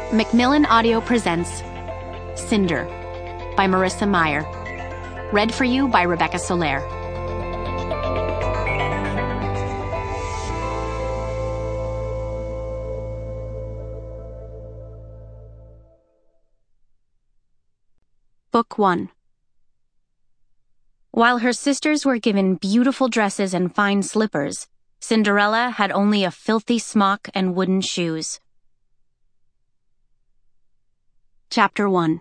Macmillan Audio presents Cinder by Marissa Meyer. Read for you by Rebecca Soler. Book 1. While her sisters were given beautiful dresses and fine slippers, Cinderella had only a filthy smock and wooden shoes. Chapter 1.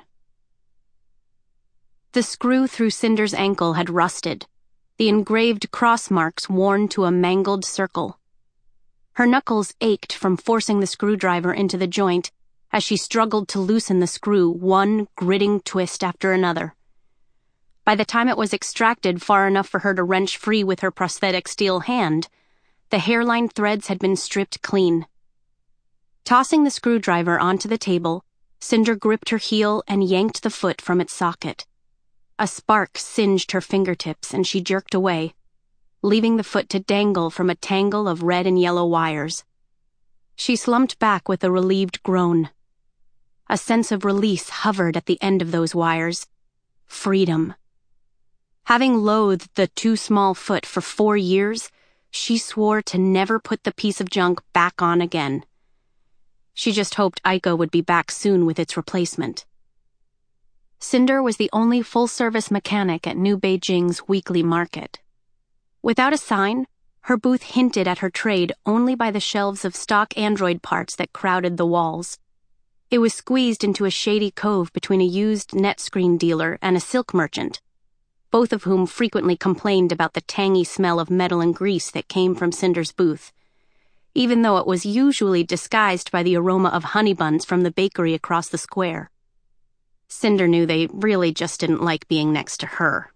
The screw through Cinder's ankle had rusted, the engraved cross marks worn to a mangled circle. Her knuckles ached from forcing the screwdriver into the joint as she struggled to loosen the screw, one gritting twist after another. By the time it was extracted far enough for her to wrench free with her prosthetic steel hand, the hairline threads had been stripped clean. Tossing the screwdriver onto the table, Cinder gripped her heel and yanked the foot from its socket. A spark singed her fingertips and she jerked away, leaving the foot to dangle from a tangle of red and yellow wires. She slumped back with a relieved groan. A sense of release hovered at the end of those wires. Freedom. Having loathed the too small foot for 4 years, she swore to never put the piece of junk back on again. She just hoped Aiko would be back soon with its replacement. Cinder was the only full-service mechanic at New Beijing's weekly market. Without a sign, her booth hinted at her trade only by the shelves of stock android parts that crowded the walls. It was squeezed into a shady cove between a used NetScreen dealer and a silk merchant, both of whom frequently complained about the tangy smell of metal and grease that came from Cinder's booth, even though it was usually disguised by the aroma of honey buns from the bakery across the square. Cinder knew they really just didn't like being next to her.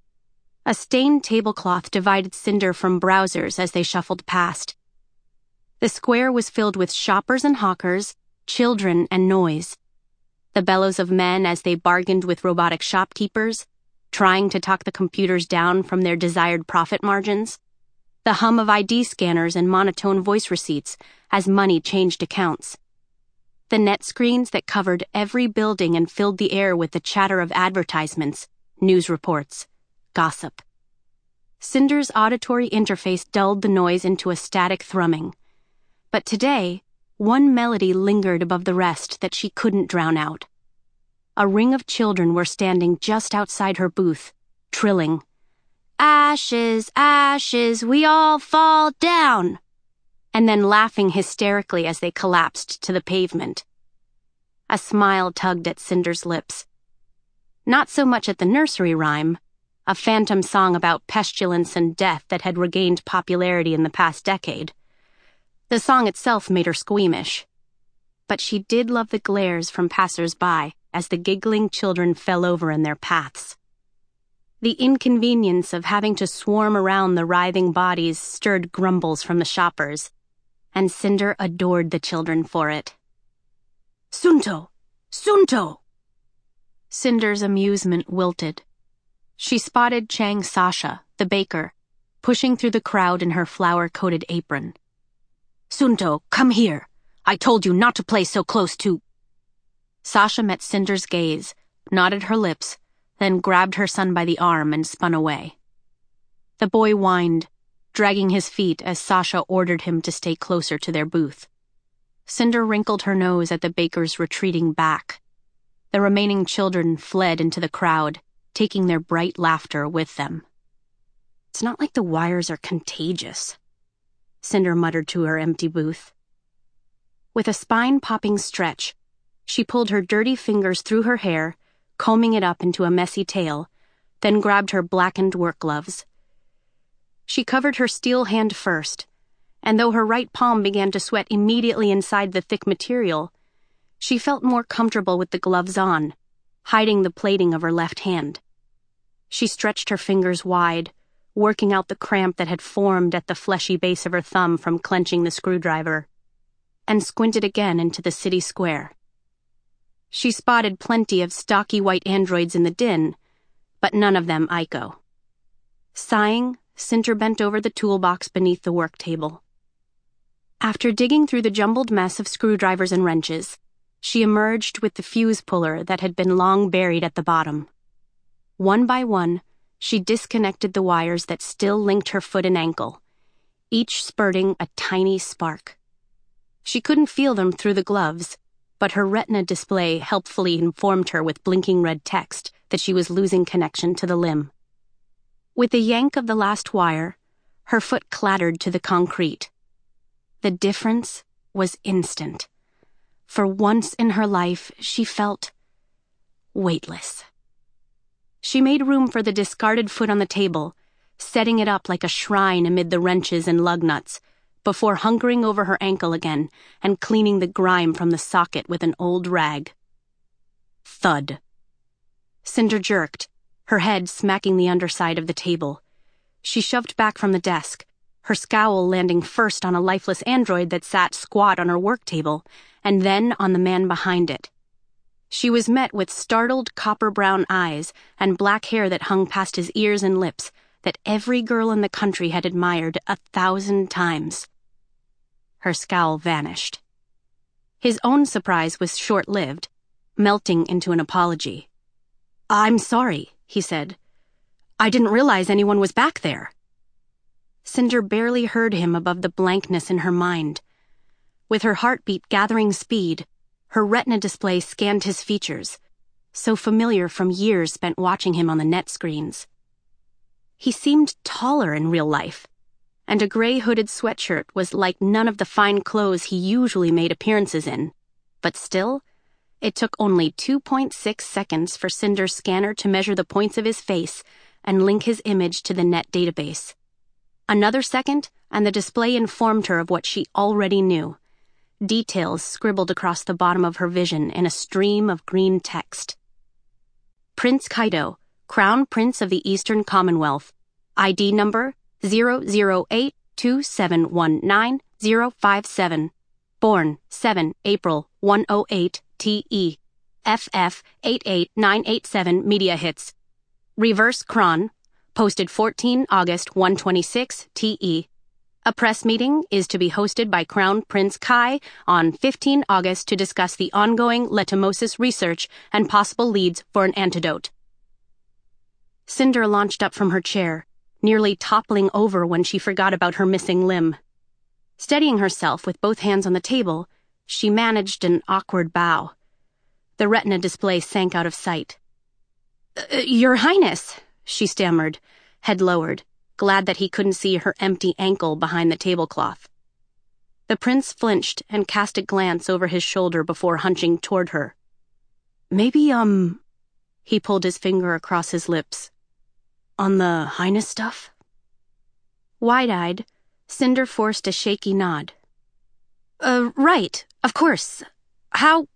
A stained tablecloth divided Cinder from browsers as they shuffled past. The square was filled with shoppers and hawkers, children and noise. The bellows of men as they bargained with robotic shopkeepers, trying to talk the computers down from their desired profit margins. The hum of ID scanners and monotone voice receipts as money changed accounts. The net screens that covered every building and filled the air with the chatter of advertisements, news reports, gossip. Cinder's auditory interface dulled the noise into a static thrumming. But today, one melody lingered above the rest that she couldn't drown out. A ring of children were standing just outside her booth, trilling, "Ashes, ashes, we all fall down," and then laughing hysterically as they collapsed to the pavement. A smile tugged at Cinder's lips. Not so much at the nursery rhyme, a phantom song about pestilence and death that had regained popularity in the past decade. The song itself made her squeamish. But she did love the glares from passers-by as the giggling children fell over in their paths. The inconvenience of having to swarm around the writhing bodies stirred grumbles from the shoppers, and Cinder adored the children for it. "Sunto! Sunto!" Cinder's amusement wilted. She spotted Chang Sasha, the baker, pushing through the crowd in her flower-coated apron. "Sunto, come here. I told you not to play so close to—" Sasha met Cinder's gaze, knotted her lips, then grabbed her son by the arm and spun away. The boy whined, dragging his feet as Sasha ordered him to stay closer to their booth. Cinder wrinkled her nose at the baker's retreating back. The remaining children fled into the crowd, taking their bright laughter with them. "It's not like the wires are contagious," Cinder muttered to her empty booth. With a spine-popping stretch, she pulled her dirty fingers through her hair, combing it up into a messy tail, then grabbed her blackened work gloves. She covered her steel hand first, and though her right palm began to sweat immediately inside the thick material, she felt more comfortable with the gloves on, hiding the plating of her left hand. She stretched her fingers wide, working out the cramp that had formed at the fleshy base of her thumb from clenching the screwdriver, and squinted again into the city square. She spotted plenty of stocky white androids in the din, but none of them Aiko. Sighing, Cinder bent over the toolbox beneath the work table. After digging through the jumbled mess of screwdrivers and wrenches, She emerged with the fuse puller that had been long buried at the bottom. One by one, she disconnected the wires that still linked her foot and ankle, each spurting a tiny spark. She couldn't feel them through the gloves, but her retina display helpfully informed her with blinking red text that she was losing connection to the limb. With the yank of the last wire, her foot clattered to the concrete. The difference was instant. For once in her life, she felt weightless. She made room for the discarded foot on the table, setting it up like a shrine amid the wrenches and lug nuts, before hunkering over her ankle again and cleaning the grime from the socket with an old rag. Thud. Cinder jerked, her head smacking the underside of the table. She shoved back from the desk, her scowl landing first on a lifeless android that sat squat on her work table, and then on the man behind it. She was met with startled copper-brown eyes and black hair that hung past his ears and lips that every girl in the country had admired 1,000 times. Her scowl vanished. His own surprise was short-lived, melting into an apology. "I'm sorry," he said. "I didn't realize anyone was back there." Cinder barely heard him above the blankness in her mind. With her heartbeat gathering speed, her retina display scanned his features, so familiar from years spent watching him on the net screens. He seemed taller in real life, and a gray hooded sweatshirt was like none of the fine clothes he usually made appearances in, but still, it took only 2.6 seconds for Cinder's scanner to measure the points of his face and link his image to the net database. Another second, and the display informed her of what she already knew. Details scribbled across the bottom of her vision in a stream of green text. Prince Kaido, Crown Prince of the Eastern Commonwealth, ID number 0082719-057, born 7 April 108 TE, FF 88987 Media Hits, Reverse Cron, posted 14 August 126 TE. A press meeting is to be hosted by Crown Prince Kai on 15 August to discuss the ongoing letomosis research and possible leads for an antidote. Cinder launched up from her chair, nearly toppling over when she forgot about her missing limb. Steadying herself with both hands on the table, she managed an awkward bow. The retina display sank out of sight. Your Highness," she stammered, head lowered, glad that he couldn't see her empty ankle behind the tablecloth. The prince flinched and cast a glance over his shoulder before hunching toward her. Maybe, he pulled his finger across his lips. On the Highness stuff? Wide-eyed, Cinder forced a shaky nod. Right, of course. How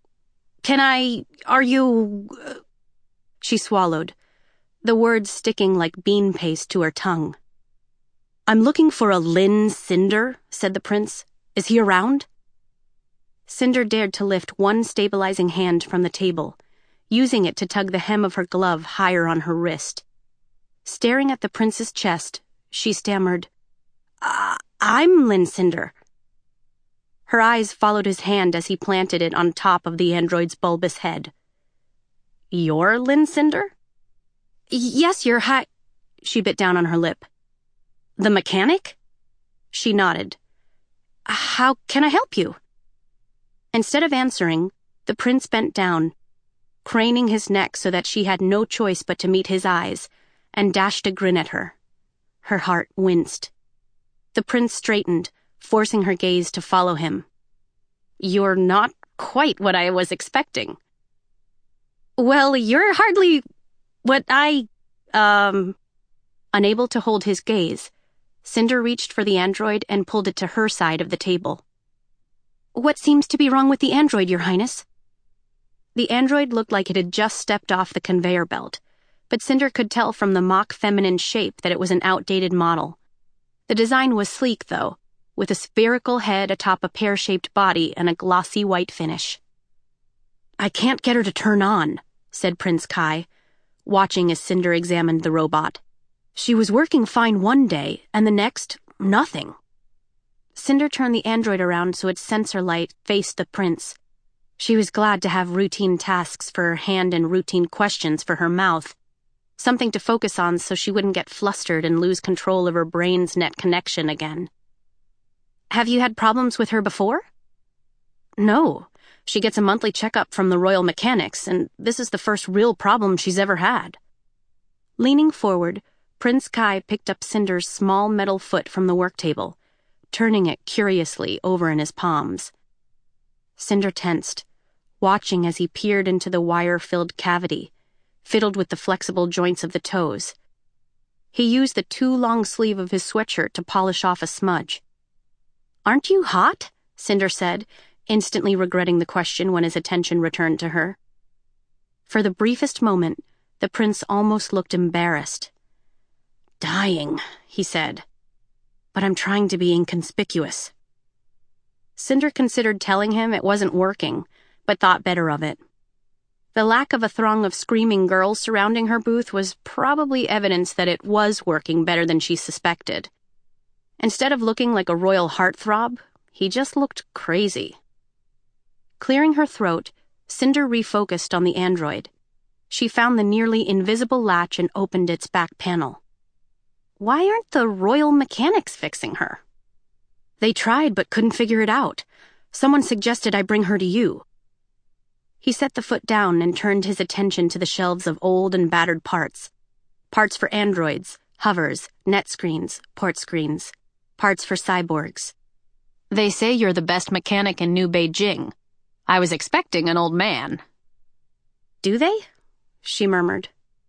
are you... She swallowed, the words sticking like bean paste to her tongue. I'm looking for a Lin Cinder, said the prince. Is he around? Cinder dared to lift one stabilizing hand from the table, using it to tug the hem of her glove higher on her wrist. Staring at the prince's chest, she stammered, I'm Lin Cinder. Her eyes followed his hand as he planted it on top of the android's bulbous head. You're Lin Cinder? Yes, Your High... She bit down on her lip. The mechanic? She nodded. How can I help you? Instead of answering, the prince bent down, craning his neck so that she had no choice but to meet his eyes, and dashed a grin at her. Her heart winced. The prince straightened, forcing her gaze to follow him. You're not quite what I was expecting. Well, you're hardly what I, Unable to hold his gaze, Cinder reached for the android and pulled it to her side of the table. What seems to be wrong with the android, Your Highness? The android looked like it had just stepped off the conveyor belt, but Cinder could tell from the mock feminine shape that it was an outdated model. The design was sleek, though, with a spherical head atop a pear-shaped body and a glossy white finish. I can't get her to turn on, said Prince Kai, watching as Cinder examined the robot. She was working fine one day, and the next, nothing. Cinder turned the android around so its sensor light faced the prince. She was glad to have routine tasks for her hand and routine questions for her mouth, something to focus on so she wouldn't get flustered and lose control of her brain's net connection again. Have you had problems with her before? No. She gets a monthly checkup from the Royal Mechanics, and this is the first real problem she's ever had. Leaning forward, Prince Kai picked up Cinder's small metal foot from the work table, turning it curiously over in his palms. Cinder tensed, watching as he peered into the wire-filled cavity, fiddled with the flexible joints of the toes. He used the too long sleeve of his sweatshirt to polish off a smudge. "Aren't you hot?" Cinder said, instantly regretting the question when his attention returned to her. For the briefest moment, the prince almost looked embarrassed. "Dying," he said. "But I'm trying to be inconspicuous." Cinder considered telling him it wasn't working, but thought better of it. The lack of a throng of screaming girls surrounding her booth was probably evidence that it was working better than she suspected. Instead of looking like a royal heartthrob, he just looked crazy. Clearing her throat, Cinder refocused on the android. She found the nearly invisible latch and opened its back panel. Why aren't the Royal Mechanics fixing her? They tried but couldn't figure it out. Someone suggested I bring her to you. He set the foot down and turned his attention to the shelves of old and battered parts. Parts for androids, hovers, net screens, port screens. Parts for cyborgs. "They say you're the best mechanic in New Beijing. I was expecting an old man." "Do they?" she murmured.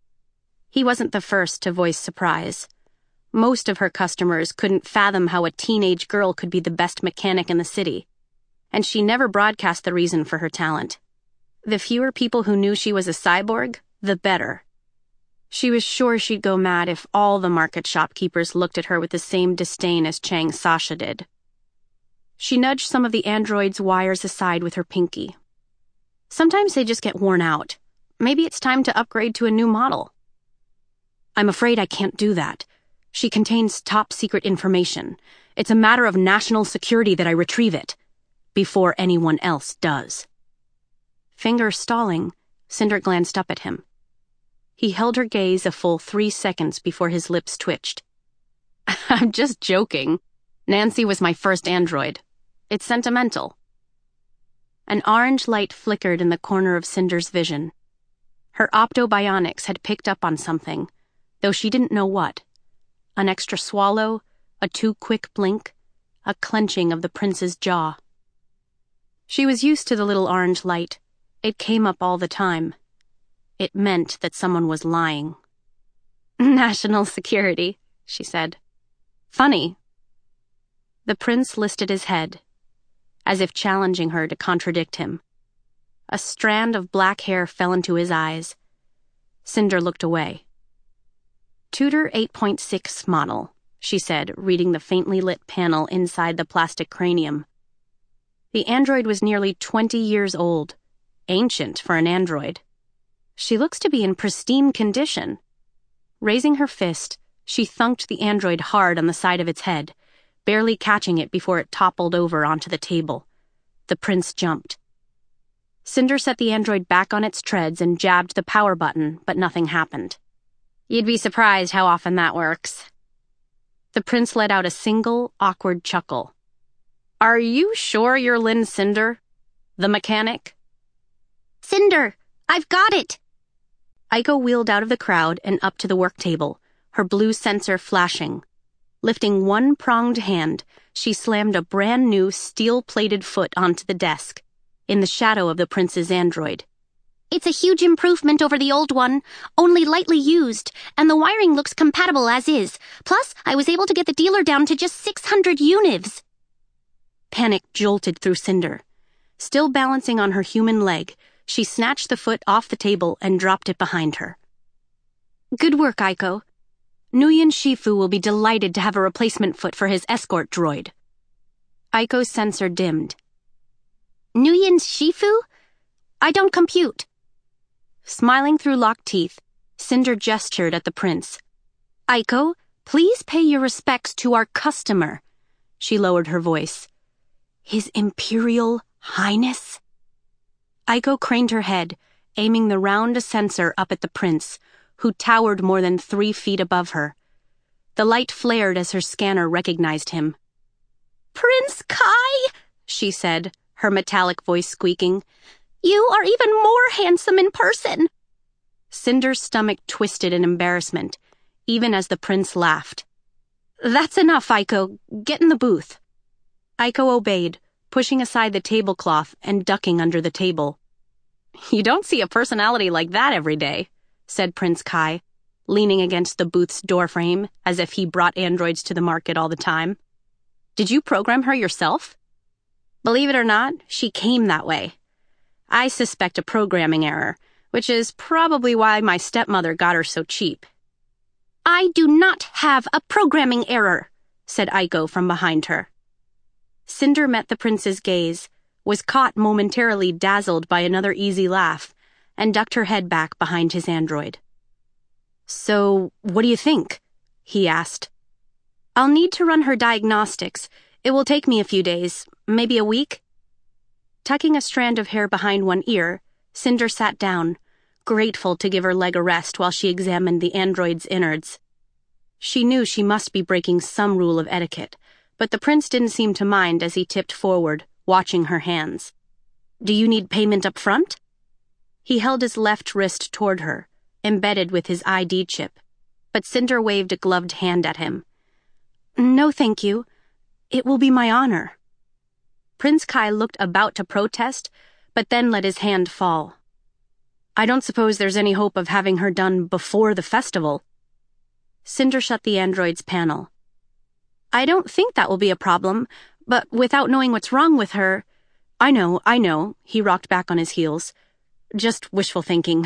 He wasn't the first to voice surprise. Most of her customers couldn't fathom how a teenage girl could be the best mechanic in the city, and she never broadcast the reason for her talent. The fewer people who knew she was a cyborg, the better. She was sure she'd go mad if all the market shopkeepers looked at her with the same disdain as Chang Sasha did. She nudged some of the android's wires aside with her pinky. "Sometimes they just get worn out. Maybe it's time to upgrade to a new model." "I'm afraid I can't do that. She contains top-secret information. It's a matter of national security that I retrieve it. Before anyone else does." Finger stalling, Cinder glanced up at him. He held her gaze a full 3 seconds before his lips twitched. "I'm just joking. Nancy was my first android. It's sentimental." An orange light flickered in the corner of Cinder's vision. Her optobionics had picked up on something, though she didn't know what. An extra swallow, a too quick blink, a clenching of the prince's jaw. She was used to the little orange light. It came up all the time. It meant that someone was lying. "National security," she said. "Funny." The prince lifted his head, as if challenging her to contradict him. A strand of black hair fell into his eyes. Cinder looked away. "Tudor 8.6 model," she said, reading the faintly lit panel inside the plastic cranium. The android was nearly 20 years old, ancient for an android. "She looks to be in pristine condition." Raising her fist, she thunked the android hard on the side of its head, barely catching it before it toppled over onto the table. The prince jumped. Cinder set the android back on its treads and jabbed the power button, but nothing happened. "You'd be surprised how often that works." The prince let out a single, awkward chuckle. "Are you sure you're Lynn Cinder, the mechanic?" "Cinder, I've got it!" Aiko wheeled out of the crowd and up to the work table, her blue sensor flashing. Lifting one pronged hand, she slammed a brand new steel-plated foot onto the desk, in the shadow of the prince's android. "It's a huge improvement over the old one, only lightly used, and the wiring looks compatible as is. Plus, I was able to get the dealer down to just 600 univs. Panic jolted through Cinder. Still balancing on her human leg, she snatched the foot off the table and dropped it behind her. "Good work, Aiko. Nguyen Shifu will be delighted to have a replacement foot for his escort droid." Aiko's sensor dimmed. "Nguyen Shifu? I don't compute." Smiling through locked teeth, Cinder gestured at the prince. "Aiko, please pay your respects to our customer." She lowered her voice. "His Imperial Highness?" Aiko craned her head, aiming the round sensor up at the prince, who towered more than 3 feet above her. The light flared as her scanner recognized him. "Prince Kai," she said, her metallic voice squeaking. "You are even more handsome in person." Cinder's stomach twisted in embarrassment, even as the prince laughed. "That's enough, Aiko. Get in the booth." Aiko obeyed, pushing aside the tablecloth and ducking under the table. "You don't see a personality like that every day," said Prince Kai, leaning against the booth's doorframe as if he brought androids to the market all the time. "Did you program her yourself?" "Believe it or not, she came that way. I suspect a programming error, which is probably why my stepmother got her so cheap." "I do not have a programming error," said Aiko from behind her. Cinder met the prince's gaze, was caught momentarily dazzled by another easy laugh, and ducked her head back behind his android. "So, what do you think?" he asked. "I'll need to run her diagnostics. It will take me a few days, maybe a week." Tucking a strand of hair behind one ear, Cinder sat down, grateful to give her leg a rest while she examined the android's innards. She knew she must be breaking some rule of etiquette, but the prince didn't seem to mind as he tipped forward, watching her hands. "Do you need payment up front?" He held his left wrist toward her, embedded with his ID chip, but Cinder waved a gloved hand at him. "No, thank you. It will be my honor." Prince Kai looked about to protest, but then let his hand fall. "I don't suppose there's any hope of having her done before the festival." Cinder shut the android's panel. "I don't think that will be a problem, but without knowing what's wrong with her—" I know, he rocked back on his heels. "Just wishful thinking."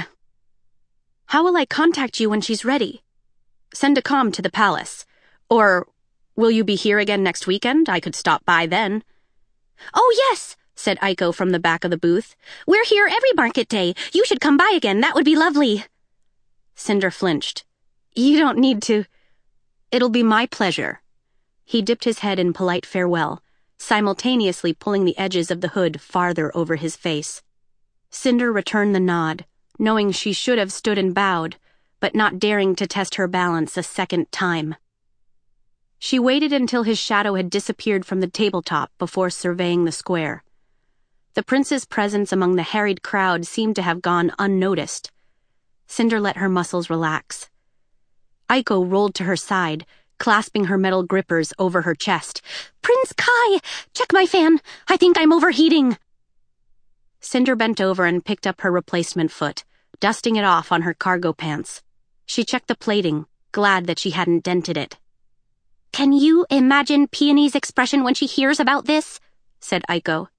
"How will I contact you when she's ready?" "Send a comm to the palace. Or, will you be here again next weekend? I could stop by then." "Oh, yes," said Aiko from the back of the booth. "We're here every market day. You should come by again. That would be lovely." Cinder flinched. "You don't need to." "It'll be my pleasure." He dipped his head in polite farewell, simultaneously pulling the edges of the hood farther over his face. Cinder returned the nod, knowing she should have stood and bowed, but not daring to test her balance a second time. She waited until his shadow had disappeared from the tabletop before surveying the square. The prince's presence among the harried crowd seemed to have gone unnoticed. Cinder let her muscles relax. Aiko rolled to her side, clasping her metal grippers over her chest. "Prince Kai, check my fan. I think I'm overheating." Cinder bent over and picked up her replacement foot, dusting it off on her cargo pants. She checked the plating, glad that she hadn't dented it. "Can you imagine Peony's expression when she hears about this?" said Aiko.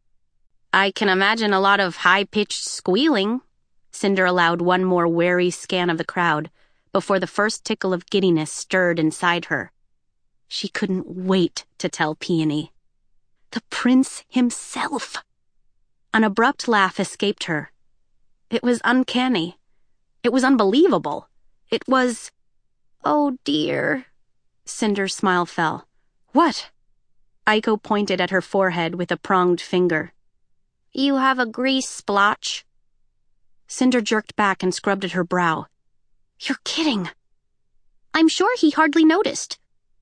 "I can imagine a lot of high-pitched squealing." Cinder allowed one more wary scan of the crowd before the first tickle of giddiness stirred inside her. She couldn't wait to tell Peony. The prince himself! An abrupt laugh escaped her. It was uncanny. It was unbelievable. It was... "Oh, dear." Cinder's smile fell. "What?" Aiko pointed at her forehead with a pronged finger. "You have a grease splotch." Cinder jerked back and scrubbed at her brow. "You're kidding." "I'm sure he hardly noticed."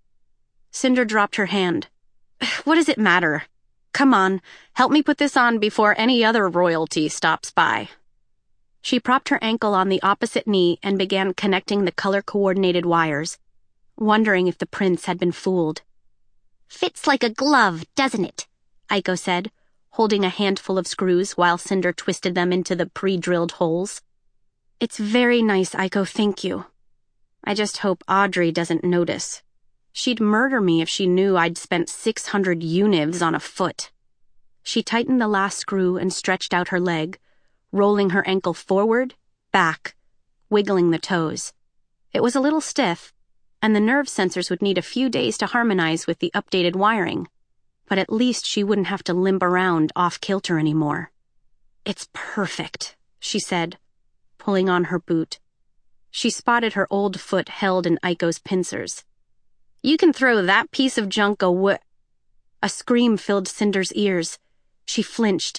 Cinder dropped her hand. "What does it matter? Come on, help me put this on before any other royalty stops by." She propped her ankle on the opposite knee and began connecting the color-coordinated wires, wondering if the prince had been fooled. "Fits like a glove, doesn't it?" Aiko said, holding a handful of screws while Cinder twisted them into the pre-drilled holes. "It's very nice, Aiko, thank you. I just hope Audrey doesn't notice. She'd murder me if she knew I'd spent 600 univs on a foot." She tightened the last screw and stretched out her leg, rolling her ankle forward, back, wiggling the toes. It was a little stiff, and the nerve sensors would need a few days to harmonize with the updated wiring, but at least she wouldn't have to limp around off-kilter anymore. "It's perfect," she said, pulling on her boot. She spotted her old foot held in Aiko's pincers. "You can throw that piece of junk away." A scream filled Cinder's ears. She flinched,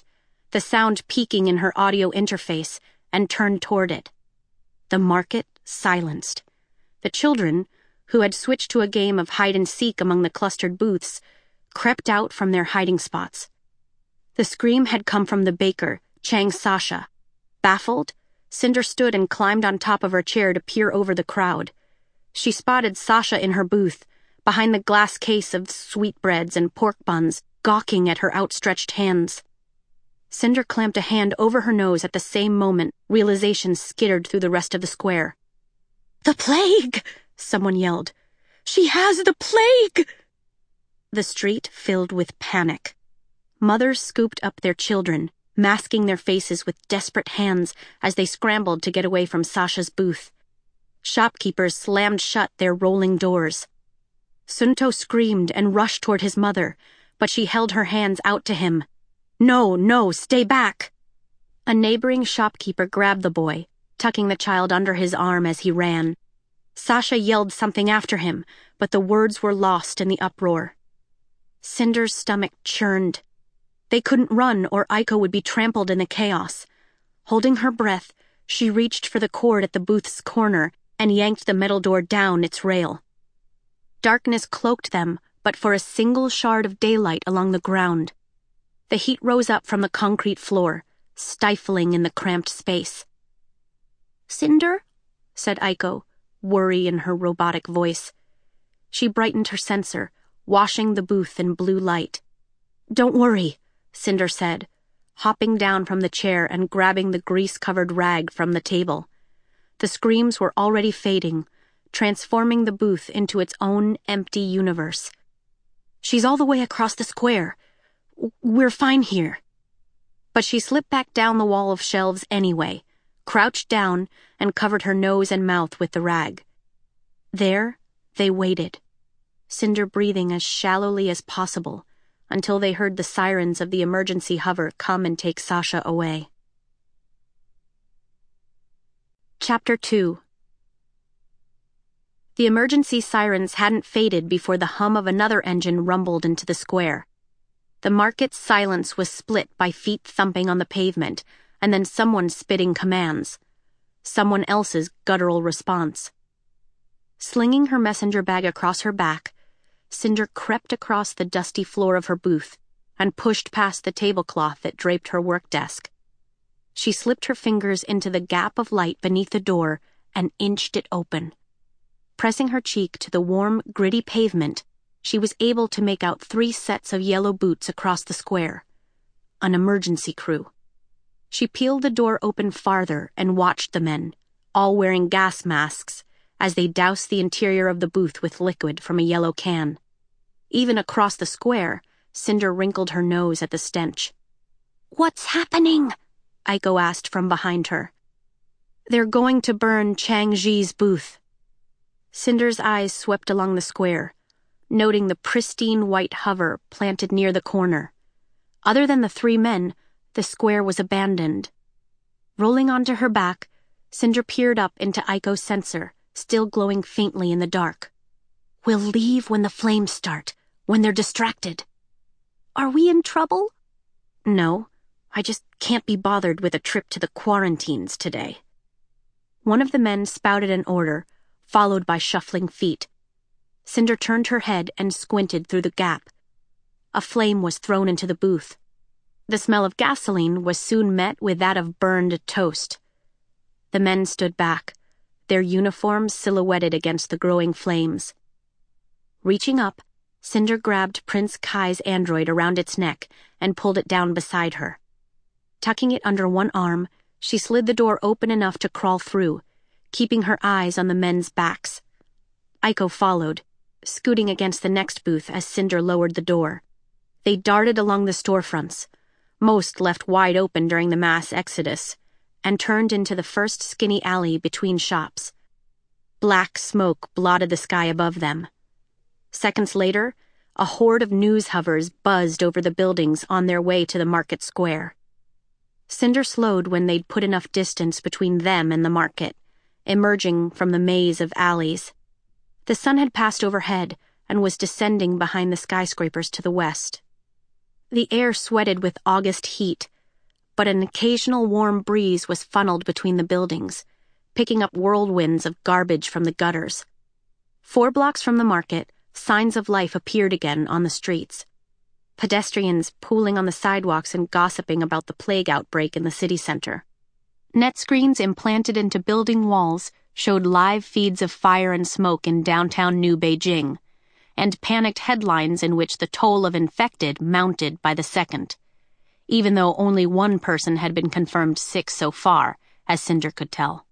the sound peaking in her audio interface, and turned toward it. The market silenced. The children, who had switched to a game of hide-and-seek among the clustered booths, crept out from their hiding spots. The scream had come from the baker, Chang Sasha. Baffled, Cinder stood and climbed on top of her chair to peer over the crowd. She spotted Sasha in her booth, behind the glass case of sweetbreads and pork buns, gawking at her outstretched hands. Cinder clamped a hand over her nose at the same moment realization skittered through the rest of the square. "The plague!" someone yelled. "She has the plague!" The street filled with panic. Mothers scooped up their children, masking their faces with desperate hands as they scrambled to get away from Sasha's booth. Shopkeepers slammed shut their rolling doors. Sunto screamed and rushed toward his mother, but she held her hands out to him. No, stay back!" A neighboring shopkeeper grabbed the boy, tucking the child under his arm as he ran. Sasha yelled something after him, but the words were lost in the uproar. Cinder's stomach churned. They couldn't run or Aiko would be trampled in the chaos. Holding her breath, she reached for the cord at the booth's corner and yanked the metal door down its rail. Darkness cloaked them, but for a single shard of daylight along the ground. The heat rose up from the concrete floor, stifling in the cramped space. "Cinder?" said Aiko, worry in her robotic voice. She brightened her sensor, washing the booth in blue light. "Don't worry," Cinder said, hopping down from the chair and grabbing the grease-covered rag from the table. The screams were already fading, transforming the booth into its own empty universe. "She's all the way across the square. We're fine here." But she slipped back down the wall of shelves anyway, crouched down, and covered her nose and mouth with the rag. There, they waited, Cinder breathing as shallowly as possible, until they heard the sirens of the emergency hover come and take Sasha away. Chapter 2. The emergency sirens hadn't faded before the hum of another engine rumbled into the square. The market's silence was split by feet thumping on the pavement, and then someone spitting commands. Someone else's guttural response. Slinging her messenger bag across her back, Cinder crept across the dusty floor of her booth and pushed past the tablecloth that draped her work desk. She slipped her fingers into the gap of light beneath the door and inched it open. Pressing her cheek to the warm, gritty pavement, she was able to make out 3 sets of yellow boots across the square. An emergency crew. She peeled the door open farther and watched the men, all wearing gas masks, as they doused the interior of the booth with liquid from a yellow can. Even across the square, Cinder wrinkled her nose at the stench. "What's happening?" Aiko asked from behind her. "They're going to burn Chang Ji's booth." Cinder's eyes swept along the square, noting the pristine white hover planted near the corner. Other than the 3 men, the square was abandoned. Rolling onto her back, Cinder peered up into Aiko's sensor, still glowing faintly in the dark. "We'll leave when the flames start, when they're distracted." "Are we in trouble?" "No, I just can't be bothered with a trip to the quarantines today." One of the men spouted an order, followed by shuffling feet. Cinder turned her head and squinted through the gap. A flame was thrown into the booth. The smell of gasoline was soon met with that of burned toast. The men stood back, their uniforms silhouetted against the growing flames. Reaching up, Cinder grabbed Prince Kai's android around its neck and pulled it down beside her. Tucking it under one arm, she slid the door open enough to crawl through, keeping her eyes on the men's backs. Aiko followed, scooting against the next booth as Cinder lowered the door. They darted along the storefronts, most left wide open during the mass exodus, and turned into the first skinny alley between shops. Black smoke blotted the sky above them. Seconds later, a horde of news hovers buzzed over the buildings on their way to the market square. Cinder slowed when they'd put enough distance between them and the market, emerging from the maze of alleys. The sun had passed overhead and was descending behind the skyscrapers to the west. The air sweated with August heat, but an occasional warm breeze was funneled between the buildings, picking up whirlwinds of garbage from the gutters. 4 blocks from the market, signs of life appeared again on the streets. Pedestrians pooling on the sidewalks and gossiping about the plague outbreak in the city center. Net screens implanted into building walls showed live feeds of fire and smoke in downtown New Beijing, and panicked headlines in which the toll of infected mounted by the second, even though only 1 person had been confirmed sick so far, as Cinder could tell.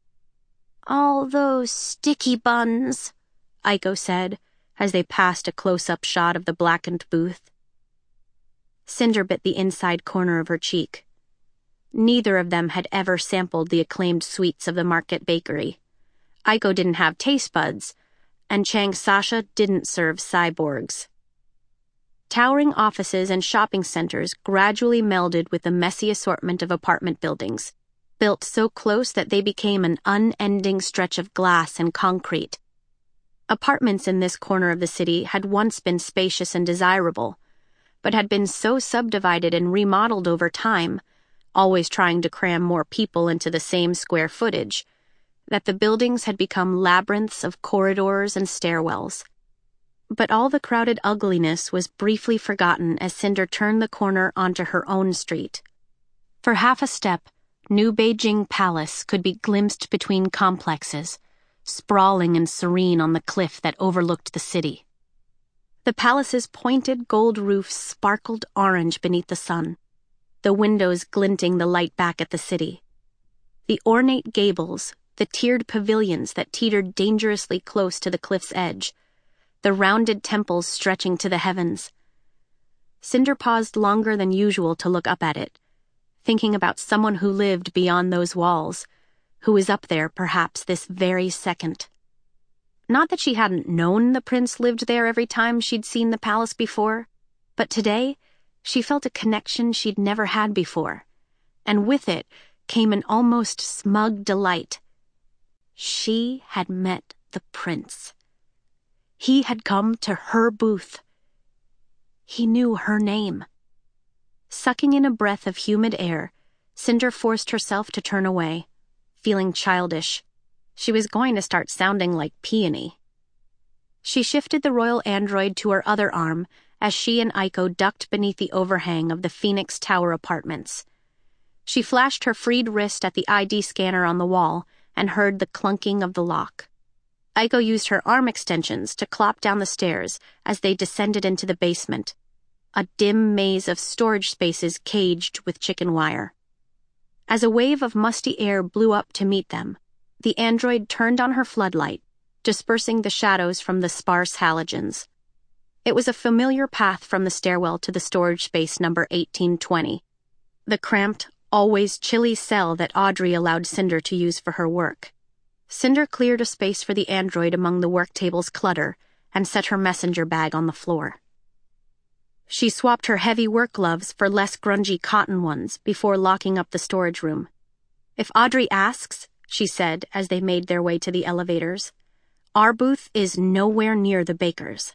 "All those sticky buns," Aiko said, as they passed a close-up shot of the blackened booth. Cinder bit the inside corner of her cheek. Neither of them had ever sampled the acclaimed sweets of the market bakery. Aiko didn't have taste buds, and Changsasha didn't serve cyborgs. Towering offices and shopping centers gradually melded with the messy assortment of apartment buildings, built so close that they became an unending stretch of glass and concrete. Apartments in this corner of the city had once been spacious and desirable, but had been so subdivided and remodeled over time, always trying to cram more people into the same square footage, that the buildings had become labyrinths of corridors and stairwells. But all the crowded ugliness was briefly forgotten as Cinder turned the corner onto her own street. For half a step, New Beijing Palace could be glimpsed between complexes, sprawling and serene on the cliff that overlooked the city. The palace's pointed gold roofs sparkled orange beneath the sun, the windows glinting the light back at the city. The ornate gables, the tiered pavilions that teetered dangerously close to the cliff's edge, the rounded temples stretching to the heavens. Cinder paused longer than usual to look up at it, thinking about someone who lived beyond those walls, who was up there perhaps this very second. Not that she hadn't known the prince lived there every time she'd seen the palace before, but today she felt a connection she'd never had before, and with it came an almost smug delight. She had met the prince. He had come to her booth. He knew her name. Sucking in a breath of humid air, Cinder forced herself to turn away, feeling childish. She was going to start sounding like Peony. She shifted the royal android to her other arm as she and Aiko ducked beneath the overhang of the Phoenix Tower apartments. She flashed her freed wrist at the ID scanner on the wall and heard the clunking of the lock. Aiko used her arm extensions to clop down the stairs as they descended into the basement, a dim maze of storage spaces caged with chicken wire. As a wave of musty air blew up to meet them, the android turned on her floodlight, dispersing the shadows from the sparse halogens. It was a familiar path from the stairwell to the storage space number 1820, the cramped, always chilly cell that Audrey allowed Cinder to use for her work. Cinder cleared a space for the android among the work table's clutter and set her messenger bag on the floor. She swapped her heavy work gloves for less grungy cotton ones before locking up the storage room. "If Audrey asks," she said as they made their way to the elevators, "our booth is nowhere near the baker's."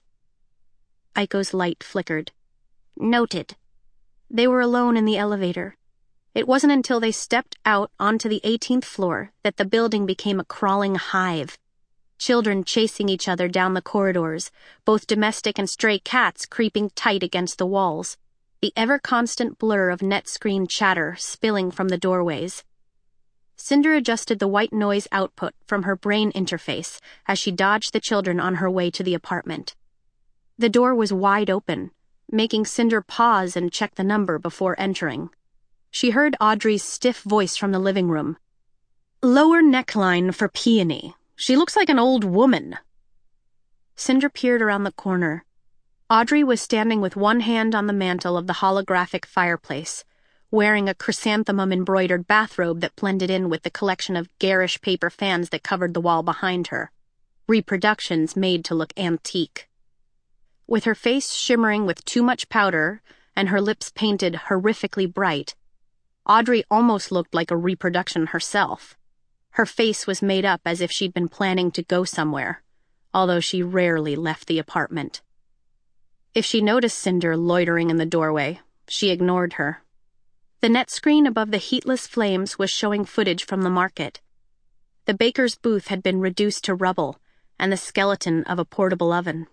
Aiko's light flickered. "Noted." They were alone in the elevator. It wasn't until they stepped out onto the 18th floor that the building became a crawling hive. Children chasing each other down the corridors, both domestic and stray cats creeping tight against the walls, the ever-constant blur of net screen chatter spilling from the doorways. Cinder adjusted the white noise output from her brain interface as she dodged the children on her way to the apartment. The door was wide open, making Cinder pause and check the number before entering. She heard Audrey's stiff voice from the living room. "Lower neckline for Peony. She looks like an old woman." Cinder peered around the corner. Audrey was standing with one hand on the mantel of the holographic fireplace, wearing a chrysanthemum-embroidered bathrobe that blended in with the collection of garish paper fans that covered the wall behind her, reproductions made to look antique. With her face shimmering with too much powder and her lips painted horrifically bright, Audrey almost looked like a reproduction herself. Her face was made up as if she'd been planning to go somewhere, although she rarely left the apartment. If she noticed Cinder loitering in the doorway, she ignored her. The net screen above the heatless flames was showing footage from the market. The baker's booth had been reduced to rubble, and the skeleton of a portable oven.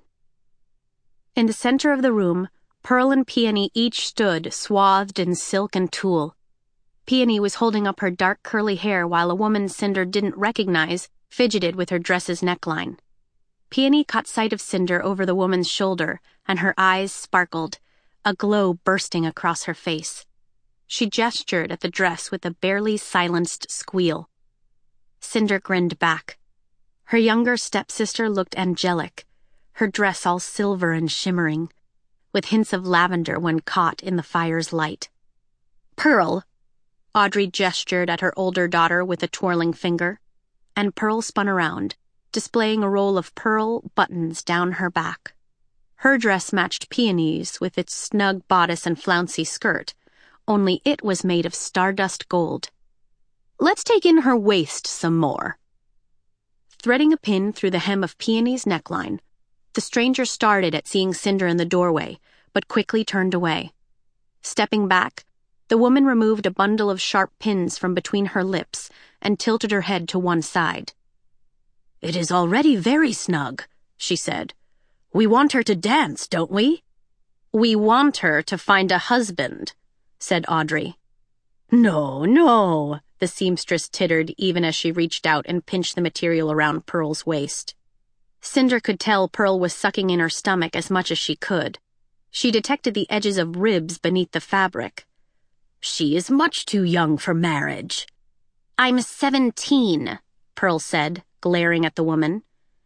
In the center of the room, Pearl and Peony each stood, swathed in silk and tulle. Peony was holding up her dark curly hair while a woman Cinder didn't recognize fidgeted with her dress's neckline. Peony caught sight of Cinder over the woman's shoulder, and her eyes sparkled, a glow bursting across her face. She gestured at the dress with a barely silenced squeal. Cinder grinned back. Her younger stepsister looked angelic, her dress all silver and shimmering, with hints of lavender when caught in the fire's light. "Pearl!" Audrey gestured at her older daughter with a twirling finger, and Pearl spun around, displaying a roll of pearl buttons down her back. Her dress matched Peony's with its snug bodice and flouncy skirt, only it was made of stardust gold. "Let's take in her waist some more." Threading a pin through the hem of Peony's neckline, the stranger started at seeing Cinder in the doorway, but quickly turned away. Stepping back, the woman removed a bundle of sharp pins from between her lips and tilted her head to one side. "It is already very snug," she said. "We want her to dance, don't we?" "We want her to find a husband," said Audrey. "No, no," the seamstress tittered even as she reached out and pinched the material around Pearl's waist. Cinder could tell Pearl was sucking in her stomach as much as she could. She detected the edges of ribs beneath the fabric. "She is much too young for marriage." "I'm 17, Pearl said, glaring at the woman.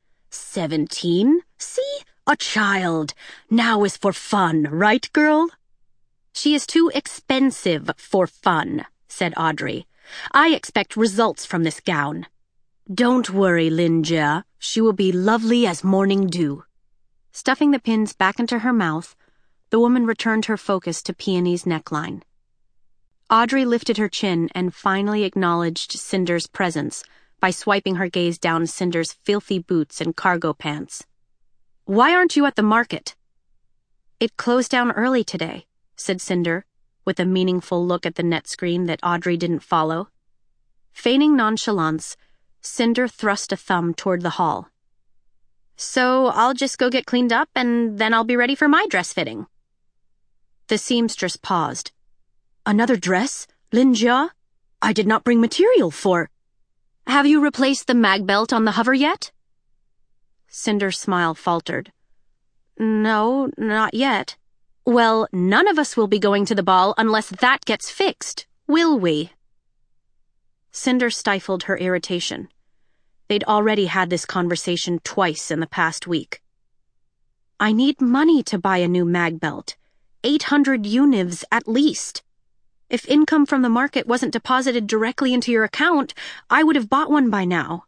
17? See? A child. Now is for fun, right, girl?" "She is too expensive for fun," said Audrey. "I expect results from this gown." "Don't worry, Linja. She will be lovely as morning dew." Stuffing the pins back into her mouth, the woman returned her focus to Peony's neckline. Audrey lifted her chin and finally acknowledged Cinder's presence by swiping her gaze down Cinder's filthy boots and cargo pants. "Why aren't you at the market?" "It closed down early today," said Cinder, with a meaningful look at the net screen that Audrey didn't follow. Feigning nonchalance, Cinder thrust a thumb toward the hall. "So I'll just go get cleaned up and then I'll be ready for my dress fitting." The seamstress paused. "Another dress? Linja? I did not bring material for—" "Have you replaced the mag belt on the hover yet?" Cinder's smile faltered. "No, not yet." "Well, none of us will be going to the ball unless that gets fixed, will we?" Cinder stifled her irritation. They'd already had this conversation twice in the past week. "I need money to buy a new mag belt. 800 univs at least. If income from the market wasn't deposited directly into your account, I would have bought one by now."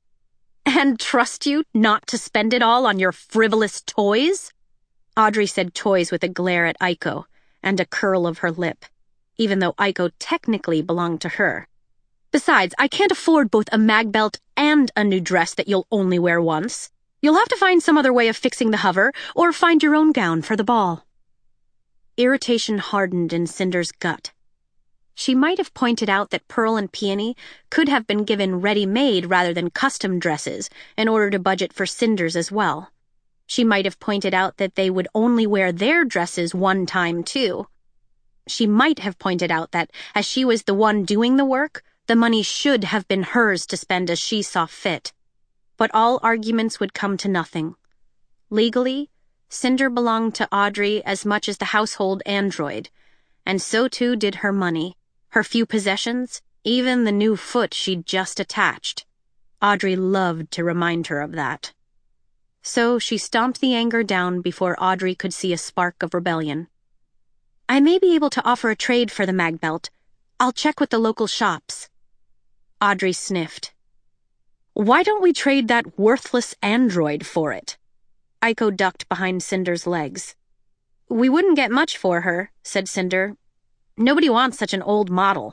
"And trust you not to spend it all on your frivolous toys?" Audrey said toys with a glare at Aiko and a curl of her lip, even though Aiko technically belonged to her. "Besides, I can't afford both a mag belt and a new dress that you'll only wear once. You'll have to find some other way of fixing the hover, or find your own gown for the ball." Irritation hardened in Cinder's gut. She might have pointed out that Pearl and Peony could have been given ready-made rather than custom dresses in order to budget for Cinder's as well. She might have pointed out that they would only wear their dresses one time, too. She might have pointed out that, as she was the one doing the work, the money should have been hers to spend as she saw fit. But all arguments would come to nothing. Legally, Cinder belonged to Audrey as much as the household android, and so too did her money, her few possessions, even the new foot she'd just attached. Audrey loved to remind her of that. So she stomped the anger down before Audrey could see a spark of rebellion. "I may be able to offer a trade for the mag belt. I'll check with the local shops." Audrey sniffed. "Why don't we trade that worthless android for it?" Aiko ducked behind Cinder's legs. "We wouldn't get much for her," said Cinder. "Nobody wants such an old model."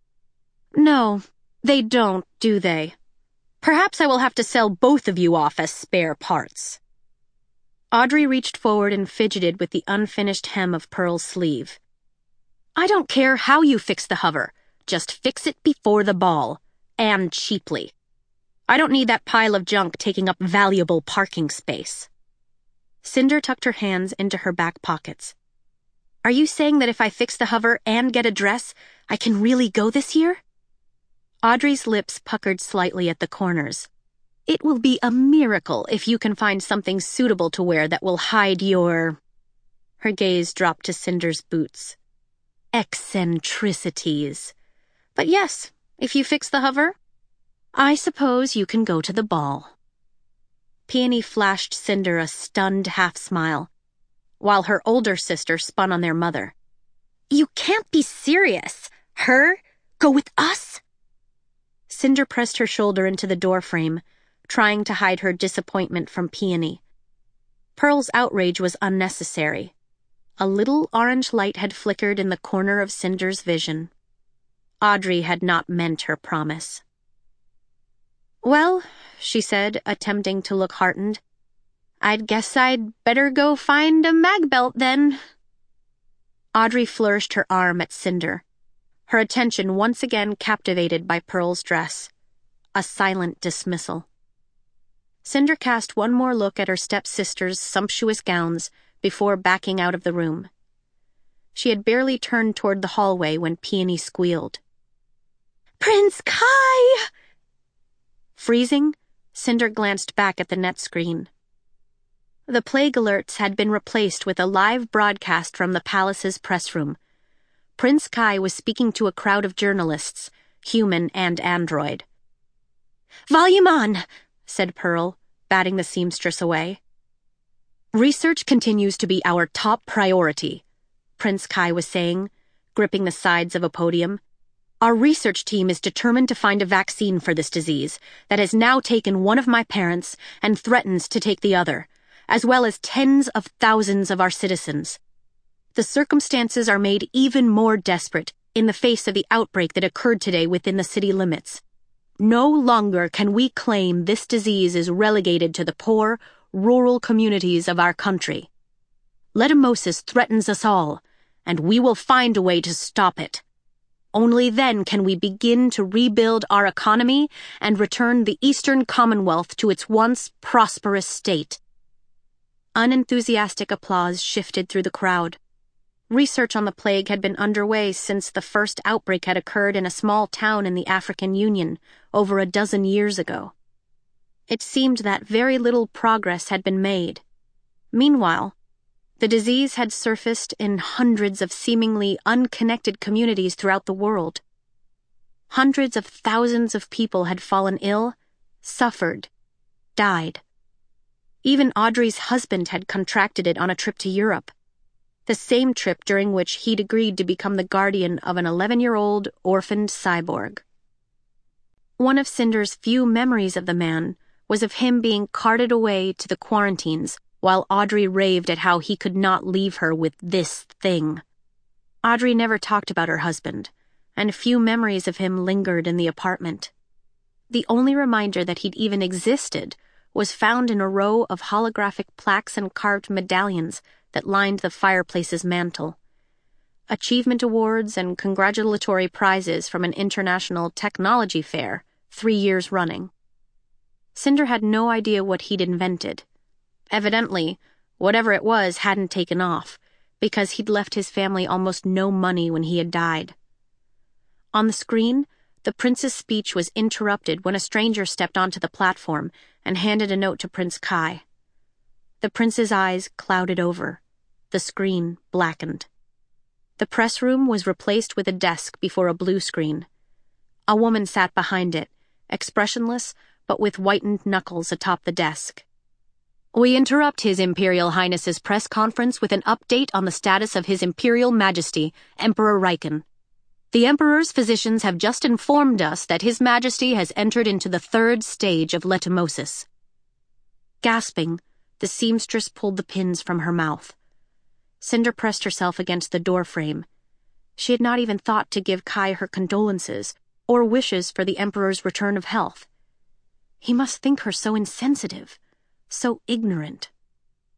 "No, they don't, do they? Perhaps I will have to sell both of you off as spare parts." Audrey reached forward and fidgeted with the unfinished hem of Pearl's sleeve. I don't care how you fix the hover. Just fix it before the ball. And cheaply. I don't need that pile of junk taking up valuable parking space. Cinder tucked her hands into her back pockets. Are you saying that if I fix the hover and get a dress, I can really go this year? Audrey's lips puckered slightly at the corners. It will be a miracle if you can find something suitable to wear that will hide your... Her gaze dropped to Cinder's boots. Eccentricities. But yes, if you fix the hover, I suppose you can go to the ball. Peony flashed Cinder a stunned half-smile, while her older sister spun on their mother. You can't be serious. Her? Go with us? Cinder pressed her shoulder into the doorframe, trying to hide her disappointment from Peony. Pearl's outrage was unnecessary. A little orange light had flickered in the corner of Cinder's vision. Audrey had not meant her promise. Well, she said, attempting to look heartened, I'd guess I'd better go find a mag belt then. Audrey flourished her arm at Cinder, her attention once again captivated by Pearl's dress. A silent dismissal. Cinder cast one more look at her stepsister's sumptuous gowns before backing out of the room. She had barely turned toward the hallway when Peony squealed. Prince Kai! Freezing, Cinder glanced back at the net screen. The plague alerts had been replaced with a live broadcast from the palace's press room. Prince Kai was speaking to a crowd of journalists, human and android. Volume on, said Pearl, batting the seamstress away. Research continues to be our top priority, Prince Kai was saying, gripping the sides of a podium. Our research team is determined to find a vaccine for this disease that has now taken one of my parents and threatens to take the other, as well as tens of thousands of our citizens. The circumstances are made even more desperate in the face of the outbreak that occurred today within the city limits. No longer can we claim this disease is relegated to the poor, rural communities of our country. Letumosis threatens us all, and we will find a way to stop it. Only then can we begin to rebuild our economy and return the Eastern Commonwealth to its once prosperous state. Unenthusiastic applause shifted through the crowd. Research on the plague had been underway since the first outbreak had occurred in a small town in the African Union over a dozen years ago. It seemed that very little progress had been made. Meanwhile, the disease had surfaced in hundreds of seemingly unconnected communities throughout the world. Hundreds of thousands of people had fallen ill, suffered, died. Even Audrey's husband had contracted it on a trip to Europe, the same trip during which he'd agreed to become the guardian of an 11-year-old orphaned cyborg. One of Cinder's few memories of the man was of him being carted away to the quarantines while Audrey raved at how he could not leave her with this thing. Audrey never talked about her husband, and few memories of him lingered in the apartment. The only reminder that he'd even existed was found in a row of holographic plaques and carved medallions that lined the fireplace's mantel. Achievement awards and congratulatory prizes from an international technology fair, 3 years running. Cinder had no idea what he'd invented. Evidently, whatever it was hadn't taken off, because he'd left his family almost no money when he had died. On the screen, the prince's speech was interrupted when a stranger stepped onto the platform and handed a note to Prince Kai. The prince's eyes clouded over. The screen blackened. The press room was replaced with a desk before a blue screen. A woman sat behind it, expressionless but with whitened knuckles atop the desk. We interrupt His Imperial Highness's press conference with an update on the status of His Imperial Majesty, Emperor Riken. The Emperor's physicians have just informed us that His Majesty has entered into the 3rd stage of letumosis. Gasping, the seamstress pulled the pins from her mouth. Cinder pressed herself against the doorframe. She had not even thought to give Kai her condolences or wishes for the Emperor's return of health. He must think her so insensitive, so ignorant.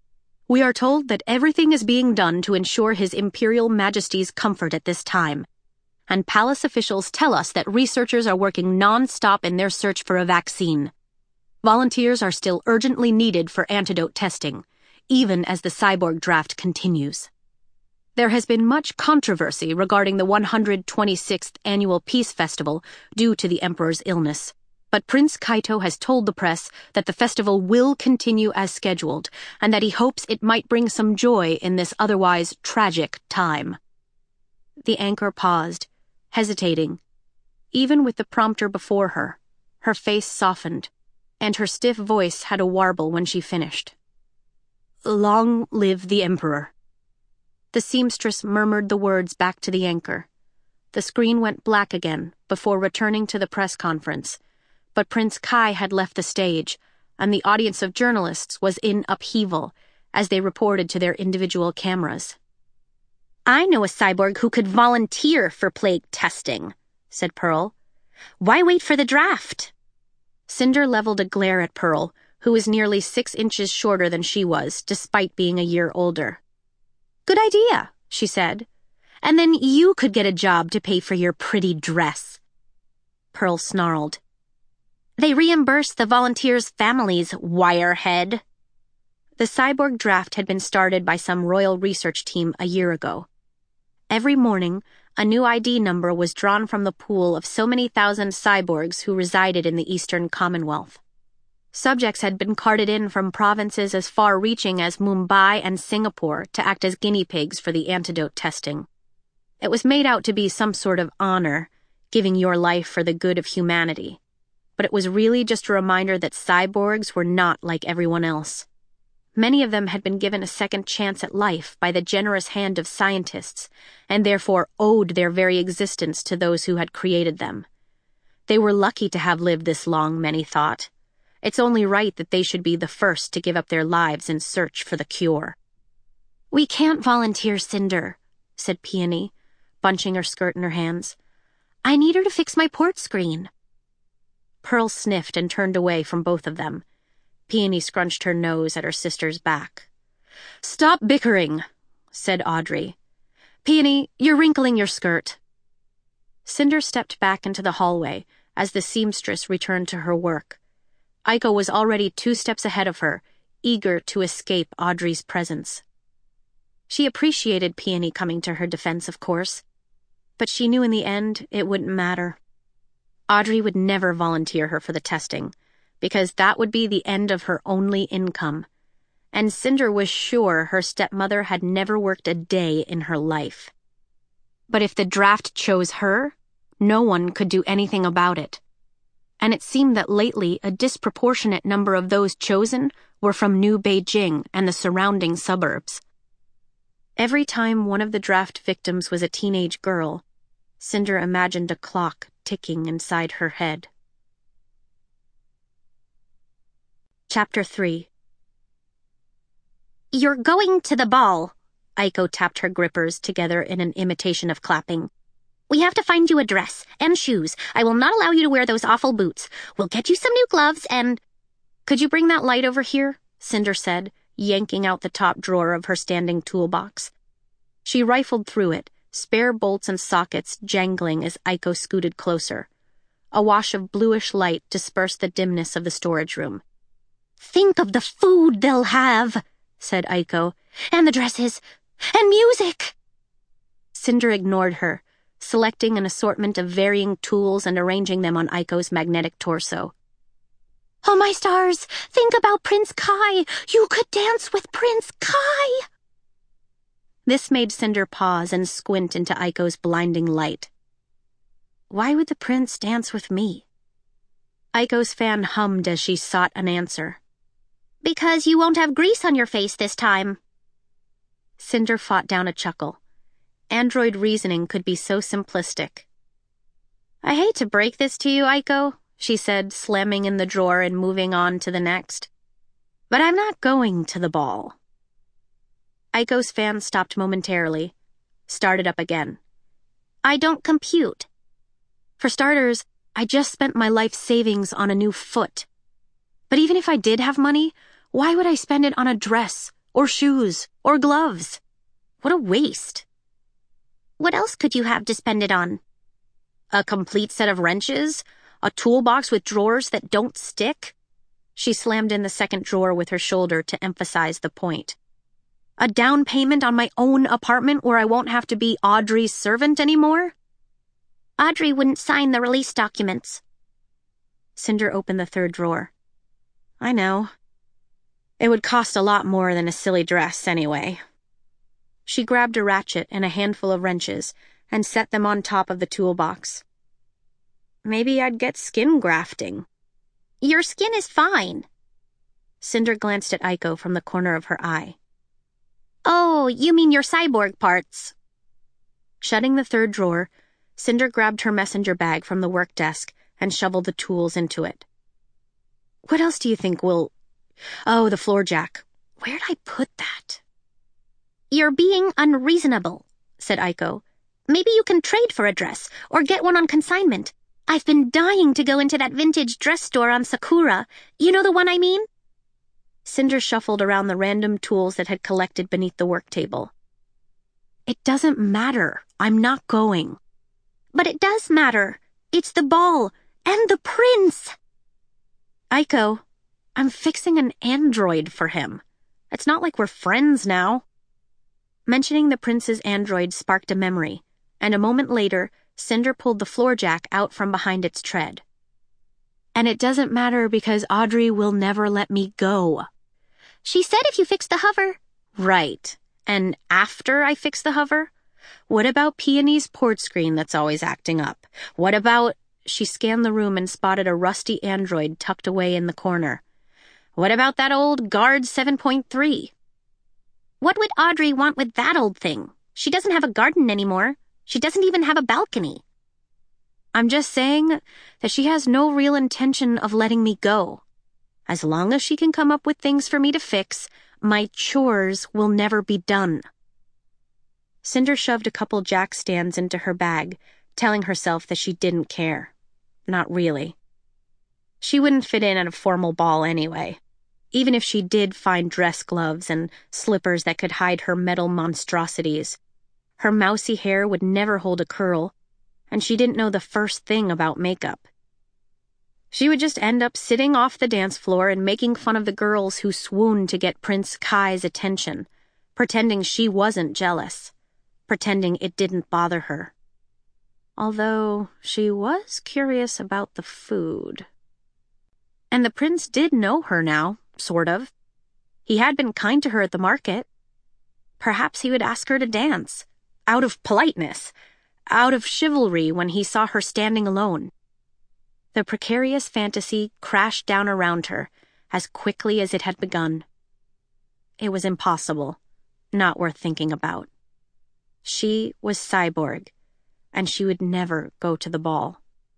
We are told that everything is being done to ensure His Imperial Majesty's comfort at this time, and palace officials tell us that researchers are working non-stop in their search for a vaccine. Volunteers are still urgently needed for antidote testing, even as the cyborg draft continues. There has been much controversy regarding the 126th Annual Peace Festival due to the Emperor's illness, but Prince Kaito has told the press that the festival will continue as scheduled and that he hopes it might bring some joy in this otherwise tragic time. The anchor paused, hesitating. Even with the prompter before her, her face softened, and her stiff voice had a warble when she finished. "Long live the Emperor." The seamstress murmured the words back to the anchor. The screen went black again before returning to the press conference, but Prince Kai had left the stage, and the audience of journalists was in upheaval as they reported to their individual cameras. "I know a cyborg who could volunteer for plague testing," said Pearl. "Why wait for the draft?" Cinder leveled a glare at Pearl, who was nearly 6 inches shorter than she was, despite being a year older. "Good idea," she said. "And then you could get a job to pay for your pretty dress." Pearl snarled. "They reimburse the volunteers' families, wirehead." The cyborg draft had been started by some royal research team a year ago. Every morning, a new ID number was drawn from the pool of so many thousand cyborgs who resided in the Eastern Commonwealth. Subjects had been carted in from provinces as far-reaching as Mumbai and Singapore to act as guinea pigs for the antidote testing. It was made out to be some sort of honor, giving your life for the good of humanity. But it was really just a reminder that cyborgs were not like everyone else. Many of them had been given a second chance at life by the generous hand of scientists, and therefore owed their very existence to those who had created them. They were lucky to have lived this long, many thought. It's only right that they should be the first to give up their lives in search for the cure. "We can't volunteer, Cinder," said Peony, bunching her skirt in her hands. "I need her to fix my port screen." Pearl sniffed and turned away from both of them. Peony scrunched her nose at her sister's back. "Stop bickering," said Audrey. "Peony, you're wrinkling your skirt." Cinder stepped back into the hallway as the seamstress returned to her work. Aiko was already 2 steps ahead of her, eager to escape Audrey's presence. She appreciated Peony coming to her defense, of course, but she knew in the end it wouldn't matter. Audrey would never volunteer her for the testing, because that would be the end of her only income, and Cinder was sure her stepmother had never worked a day in her life. But if the draft chose her, no one could do anything about it. And it seemed that lately a disproportionate number of those chosen were from New Beijing and the surrounding suburbs. Every time one of the draft victims was a teenage girl, Cinder imagined a clock ticking inside her head. Chapter 3. "You're going to the ball." Aiko tapped her grippers together in an imitation of clapping. "We have to find you a dress and shoes. I will not allow you to wear those awful boots. We'll get you some new gloves and—" "Could you bring that light over here?" Cinder said, yanking out the top drawer of her standing toolbox. She rifled through it, spare bolts and sockets jangling as Aiko scooted closer. A wash of bluish light dispersed the dimness of the storage room. "Think of the food they'll have," said Aiko, "and the dresses, and music." Cinder ignored her, selecting an assortment of varying tools and arranging them on Aiko's magnetic torso. "Oh, my stars, think about Prince Kai. You could dance with Prince Kai." This made Cinder pause and squint into Aiko's blinding light. Why would the prince dance with me? Aiko's fan hummed as she sought an answer. "Because you won't have grease on your face this time." Cinder fought down a chuckle. Android reasoning could be so simplistic. "I hate to break this to you, Aiko," she said, slamming in the drawer and moving on to the next. "But I'm not going to the ball." Aiko's fan stopped momentarily, started up again. "I don't compute." "For starters, I just spent my life savings on a new foot. But even if I did have money, why would I spend it on a dress or shoes, or gloves. What a waste. What else could you have to spend it on? A complete set of wrenches? A toolbox with drawers that don't stick? She slammed in the second drawer with her shoulder to emphasize the point. A down payment on my own apartment where I won't have to be Audrey's servant anymore? Audrey wouldn't sign the release documents. Cinder opened the third drawer. I know. It would cost a lot more than a silly dress anyway. She grabbed a ratchet and a handful of wrenches and set them on top of the toolbox. Maybe I'd get skin grafting. Your skin is fine. Cinder glanced at Aiko from the corner of her eye. Oh, you mean your cyborg parts. Shutting the third drawer, Cinder grabbed her messenger bag from the work desk and shoveled the tools into it. What else do you think will... Oh, the floor jack. Where'd I put that? You're being unreasonable, said Aiko. Maybe you can trade for a dress or get one on consignment. I've been dying to go into that vintage dress store on Sakura. You know the one I mean? Cinder shuffled around the random tools that had collected beneath the work table. It doesn't matter. I'm not going. But it does matter. It's the ball and the prince. Aiko, I'm fixing an android for him. It's not like we're friends now. Mentioning the prince's android sparked a memory, and a moment later, Cinder pulled the floor jack out from behind its tread. And it doesn't matter because Audrey will never let me go. She said if you fix the hover. Right. And after I fix the hover? What about Peony's port screen that's always acting up? What about... She scanned the room and spotted a rusty android tucked away in the corner. What about that old Guard 7.3? What would Audrey want with that old thing? She doesn't have a garden anymore. She doesn't even have a balcony. I'm just saying that she has no real intention of letting me go. As long as she can come up with things for me to fix, my chores will never be done. Cinder shoved a couple jack stands into her bag, telling herself that she didn't care. Not really. She wouldn't fit in at a formal ball anyway, even if she did find dress gloves and slippers that could hide her metal monstrosities. Her mousy hair would never hold a curl, and she didn't know the first thing about makeup. She would just end up sitting off the dance floor and making fun of the girls who swooned to get Prince Kai's attention, pretending she wasn't jealous, pretending it didn't bother her. Although she was curious about the food. And the prince did know her now, sort of. He had been kind to her at the market. Perhaps he would ask her to dance, out of politeness, out of chivalry when he saw her standing alone. The precarious fantasy crashed down around her as quickly as it had begun. It was impossible, not worth thinking about. She was cyborg, and she would never go to the ball.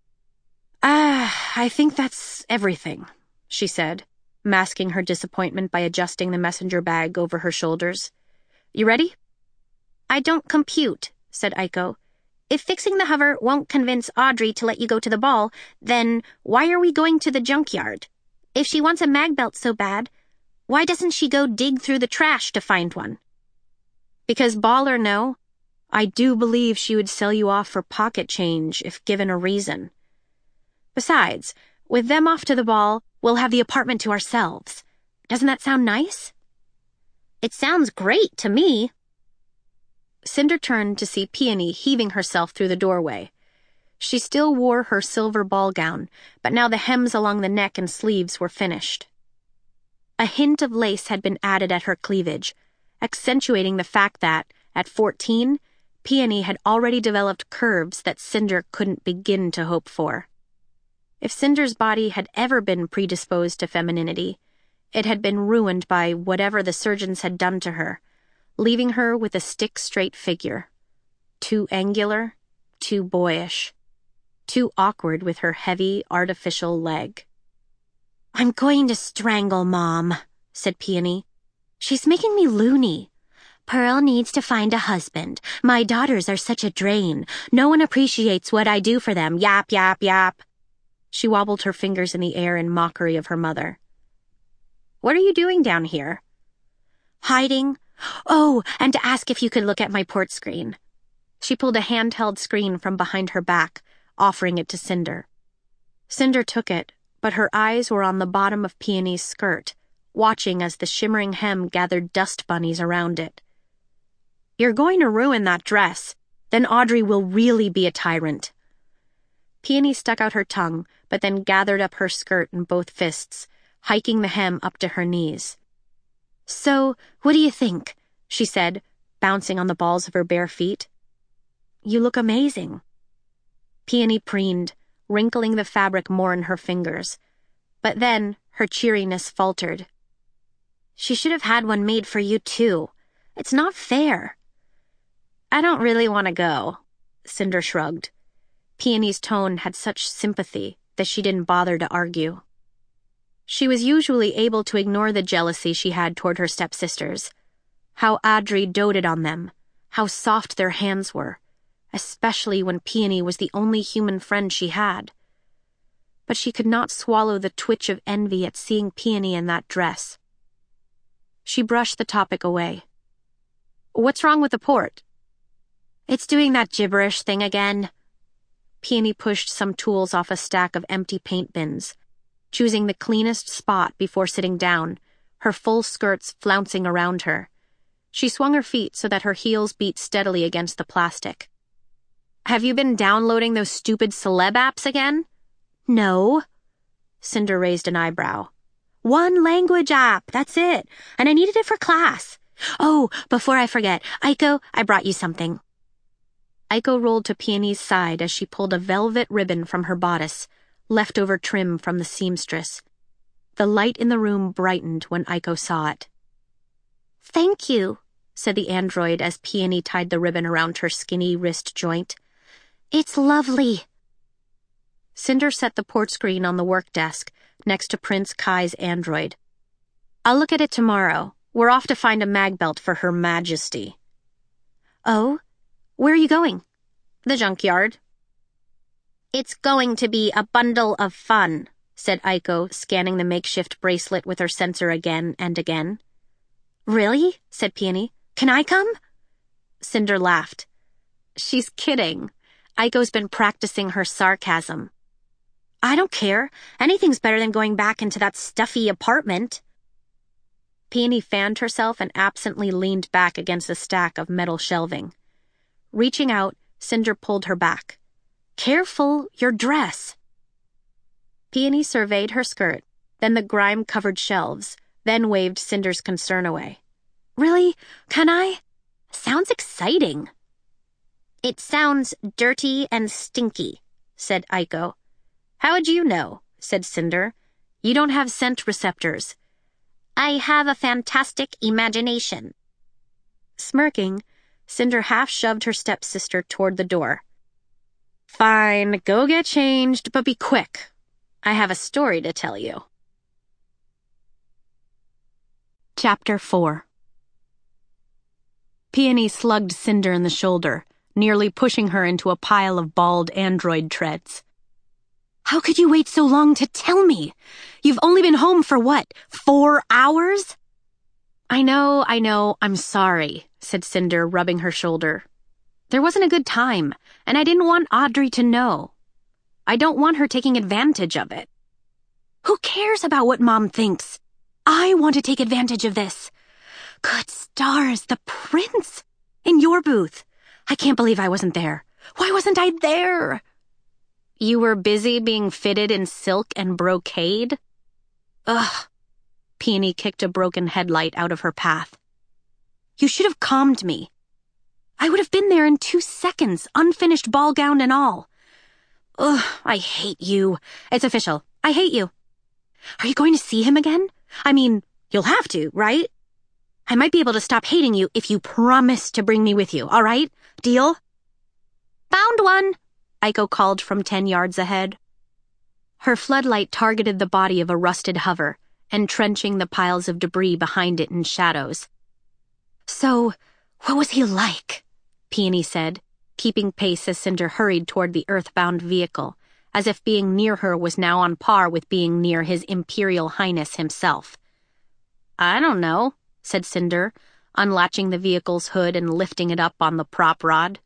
I think that's everything, she said, masking her disappointment by adjusting the messenger bag over her shoulders. You ready? I don't compute, said Aiko. If fixing the hover won't convince Audrey to let you go to the ball, then why are we going to the junkyard? If she wants a mag belt so bad, why doesn't she go dig through the trash to find one? Because ball or no, I do believe she would sell you off for pocket change if given a reason. Besides, with them off to the ball, we'll have the apartment to ourselves. Doesn't that sound nice? It sounds great to me. Cinder turned to see Peony heaving herself through the doorway. She still wore her silver ball gown, but now the hems along the neck and sleeves were finished. A hint of lace had been added at her cleavage, accentuating the fact that, at 14, Peony had already developed curves that Cinder couldn't begin to hope for. If Cinder's body had ever been predisposed to femininity, it had been ruined by whatever the surgeons had done to her, leaving her with a stick-straight figure. Too angular, too boyish, too awkward with her heavy, artificial leg. I'm going to strangle Mom, said Peony. She's making me loony. Pearl needs to find a husband. My daughters are such a drain. No one appreciates what I do for them. Yap, yap, yap. She wobbled her fingers in the air in mockery of her mother. What are you doing down here? Hiding? Oh, and to ask if you could look at my port screen. She pulled a handheld screen from behind her back, offering it to Cinder. Cinder took it, but her eyes were on the bottom of Peony's skirt, watching as the shimmering hem gathered dust bunnies around it. You're going to ruin that dress. Then Audrey will really be a tyrant. Peony stuck out her tongue, but then gathered up her skirt in both fists, hiking the hem up to her knees. So, what do you think? She said, bouncing on the balls of her bare feet. You look amazing. Peony preened, wrinkling the fabric more in her fingers. But then, her cheeriness faltered. She should have had one made for you, too. It's not fair. I don't really want to go, Cinder shrugged. Peony's tone had such sympathy that she didn't bother to argue. She was usually able to ignore the jealousy she had toward her stepsisters. How Audrey doted on them, how soft their hands were, especially when Peony was the only human friend she had. But she could not swallow the twitch of envy at seeing Peony in that dress. She brushed the topic away. What's wrong with the port? It's doing that gibberish thing again. Peony pushed some tools off a stack of empty paint bins, choosing the cleanest spot before sitting down, her full skirts flouncing around her. She swung her feet so that her heels beat steadily against the plastic. Have you been downloading those stupid celeb apps again? No. Cinder raised an eyebrow. One language app, that's it, and I needed it for class. Oh, before I forget, Aiko, I brought you something. Aiko rolled to Peony's side as she pulled a velvet ribbon from her bodice, leftover trim from the seamstress. The light in the room brightened when Aiko saw it. Thank you, said the android as Peony tied the ribbon around her skinny wrist joint. It's lovely. Cinder set the port screen on the work desk next to Prince Kai's android. I'll look at it tomorrow. We're off to find a mag belt for Her Majesty. Oh? Where are you going? The junkyard. It's going to be a bundle of fun, said Aiko, scanning the makeshift bracelet with her sensor again and again. Really? Said Peony. Can I come? Cinder laughed. She's kidding. Aiko's been practicing her sarcasm. I don't care. Anything's better than going back into that stuffy apartment. Peony fanned herself and absently leaned back against a stack of metal shelving. Reaching out, Cinder pulled her back. Careful, your dress. Peony surveyed her skirt, then the grime-covered shelves, then waved Cinder's concern away. Really? Can I? Sounds exciting. It sounds dirty and stinky, said Aiko. How would you know? Said Cinder. You don't have scent receptors. I have a fantastic imagination. Smirking, Cinder half-shoved her stepsister toward the door. Fine, go get changed, but be quick. I have a story to tell you. Chapter 4. Peony slugged Cinder in the shoulder, nearly pushing her into a pile of bald android treads. How could you wait so long to tell me? You've only been home for what, 4 hours? I know, I'm sorry, said Cinder, rubbing her shoulder. There wasn't a good time, and I didn't want Audrey to know. I don't want her taking advantage of it. Who cares about what Mom thinks? I want to take advantage of this. Good stars, the prince! In your booth. I can't believe I wasn't there. Why wasn't I there? You were busy being fitted in silk and brocade? Ugh. Peony kicked a broken headlight out of her path. You should have calmed me. I would have been there in 2 seconds, unfinished ball gown and all. Ugh, I hate you. It's official. I hate you. Are you going to see him again? I mean, you'll have to, right? I might be able to stop hating you if you promise to bring me with you, all right? Deal? Found one, Aiko called from 10 yards ahead. Her floodlight targeted the body of a rusted hover, entrenching the piles of debris behind it in shadows. So, what was he like? Peony said, keeping pace as Cinder hurried toward the earthbound vehicle, as if being near her was now on par with being near His Imperial Highness himself. I don't know, said Cinder, unlatching the vehicle's hood and lifting it up on the prop rod.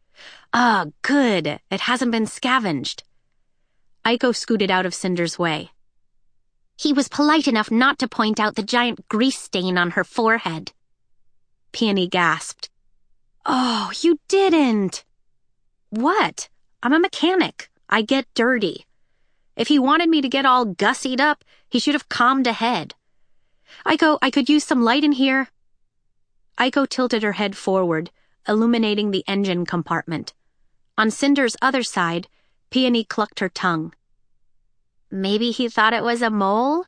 Ah, good. It hasn't been scavenged. Aiko scooted out of Cinder's way. He was polite enough not to point out the giant grease stain on her forehead. Peony gasped. Oh, you didn't. What? I'm a mechanic. I get dirty. If he wanted me to get all gussied up, he should have calmed ahead. Aiko, I could use some light in here. Aiko tilted her head forward, illuminating the engine compartment. On Cinder's other side, Peony clucked her tongue. Maybe he thought it was a mole?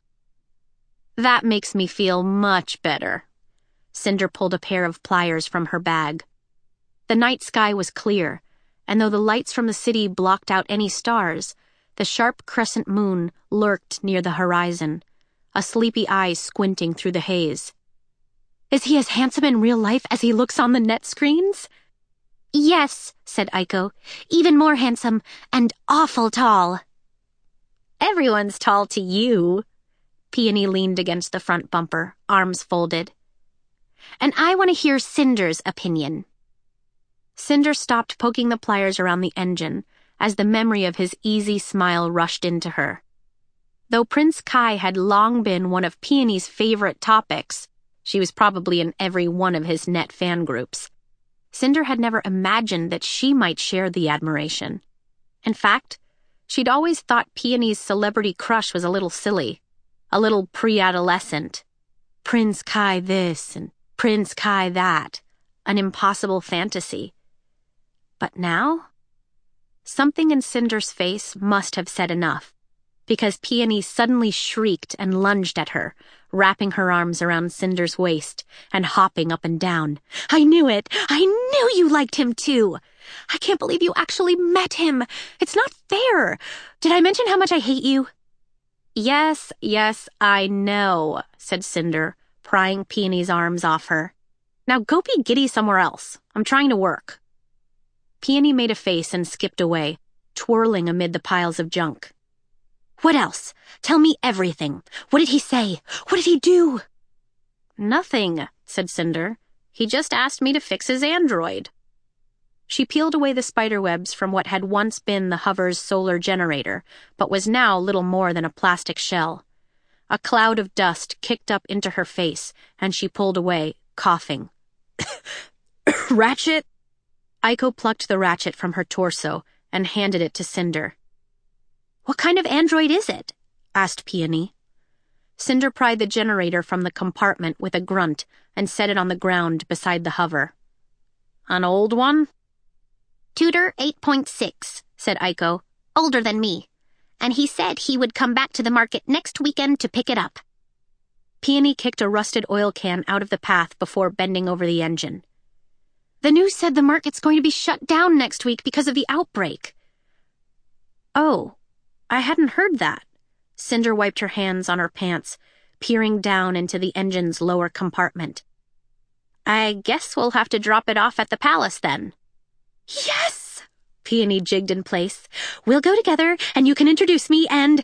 That makes me feel much better. Cinder pulled a pair of pliers from her bag. The night sky was clear, and though the lights from the city blocked out any stars, the sharp crescent moon lurked near the horizon, a sleepy eye squinting through the haze. Is he as handsome in real life as he looks on the net screens? Yes, said Aiko. Even more handsome and awful tall. Everyone's tall to you. Peony leaned against the front bumper, arms folded. And I want to hear Cinder's opinion. Cinder stopped poking the pliers around the engine as the memory of his easy smile rushed into her. Though Prince Kai had long been one of Peony's favorite topics, she was probably in every one of his net fan groups, Cinder had never imagined that she might share the admiration. In fact, she'd always thought Peony's celebrity crush was a little silly, a little pre-adolescent. Prince Kai this and Prince Kai that, an impossible fantasy. But now? Something in Cinder's face must have said enough, because Peony suddenly shrieked and lunged at her, wrapping her arms around Cinder's waist and hopping up and down. I knew it! I knew you liked him too! I can't believe you actually met him! It's not fair! Did I mention how much I hate you? Yes, I know, said Cinder, prying Peony's arms off her. Now go be giddy somewhere else. I'm trying to work. Peony made a face and skipped away, twirling amid the piles of junk. What else? Tell me everything. What did he say? What did he do? Nothing, said Cinder. He just asked me to fix his android. She peeled away the spiderwebs from what had once been the hover's solar generator, but was now little more than a plastic shell. A cloud of dust kicked up into her face, and she pulled away, coughing. Ratchet? Aiko plucked the ratchet from her torso and handed it to Cinder. What kind of android is it? Asked Peony. Cinder pried the generator from the compartment with a grunt and set it on the ground beside the hover. An old one? Tutor 8.6, said Aiko, older than me, and he said he would come back to the market next weekend to pick it up. Peony kicked a rusted oil can out of the path before bending over the engine. The news said the market's going to be shut down next week because of the outbreak. Oh, I hadn't heard that. Cinder wiped her hands on her pants, peering down into the engine's lower compartment. I guess we'll have to drop it off at the palace then. Yes! Peony jigged in place. We'll go together, and you can introduce me, and...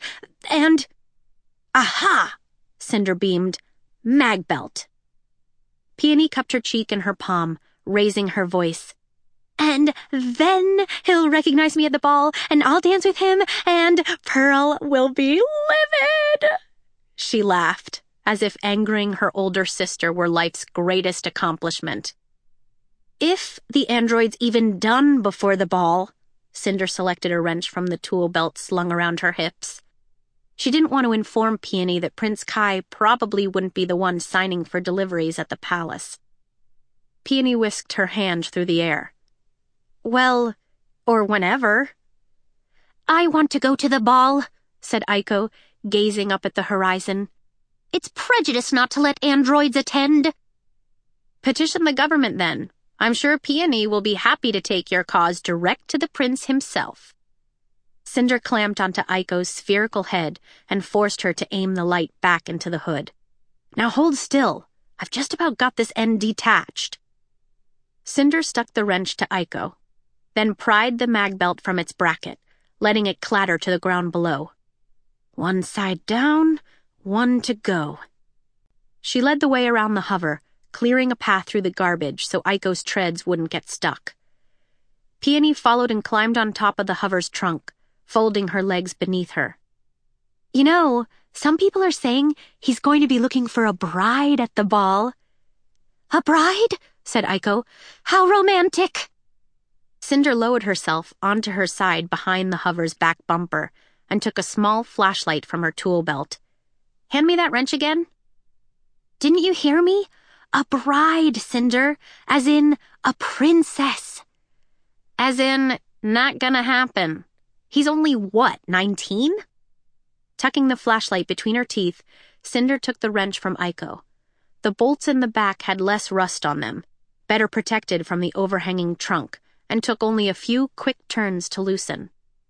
Aha! Cinder beamed. Magbelt. Peony cupped her cheek in her palm, raising her voice. And then he'll recognize me at the ball, and I'll dance with him, and Pearl will be livid. She laughed, as if angering her older sister were life's greatest accomplishment. If the android's even done before the ball, Cinder selected a wrench from the tool belt slung around her hips. She didn't want to inform Peony that Prince Kai probably wouldn't be the one signing for deliveries at the palace. Peony whisked her hand through the air. Well, or whenever. I want to go to the ball, said Aiko, gazing up at the horizon. It's prejudice not to let androids attend. Petition the government, then. I'm sure Peony will be happy to take your cause direct to the prince himself. Cinder clamped onto Aiko's spherical head and forced her to aim the light back into the hood. Now hold still. I've just about got this end detached. Cinder stuck the wrench to Aiko, then pried the mag belt from its bracket, letting it clatter to the ground below. One side down, one to go. She led the way around the hover, clearing a path through the garbage so Aiko's treads wouldn't get stuck. Peony followed and climbed on top of the hover's trunk, folding her legs beneath her. You know, some people are saying he's going to be looking for a bride at the ball. A bride? Said Aiko. How romantic! Cinder lowered herself onto her side behind the hover's back bumper and took a small flashlight from her tool belt. Hand me that wrench again. Didn't you hear me? A bride, Cinder, as in a princess. As in, not gonna happen. He's only, 19? Tucking the flashlight between her teeth, Cinder took the wrench from Aiko. The bolts in the back had less rust on them, better protected from the overhanging trunk, and took only a few quick turns to loosen.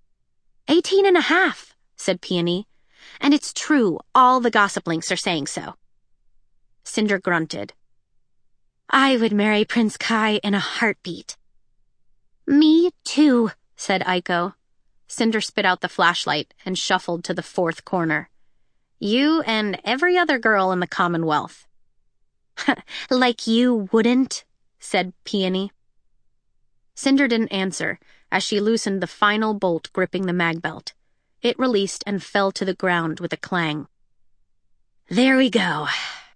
18.5, said Peony. And it's true, all the gossip links are saying so. Cinder grunted. I would marry Prince Kai in a heartbeat. Me too, said Aiko. Cinder spit out the flashlight and shuffled to the fourth corner. You and every other girl in the Commonwealth. Like you wouldn't, said Peony. Cinder didn't answer as she loosened the final bolt gripping the mag belt. It released and fell to the ground with a clang. There we go.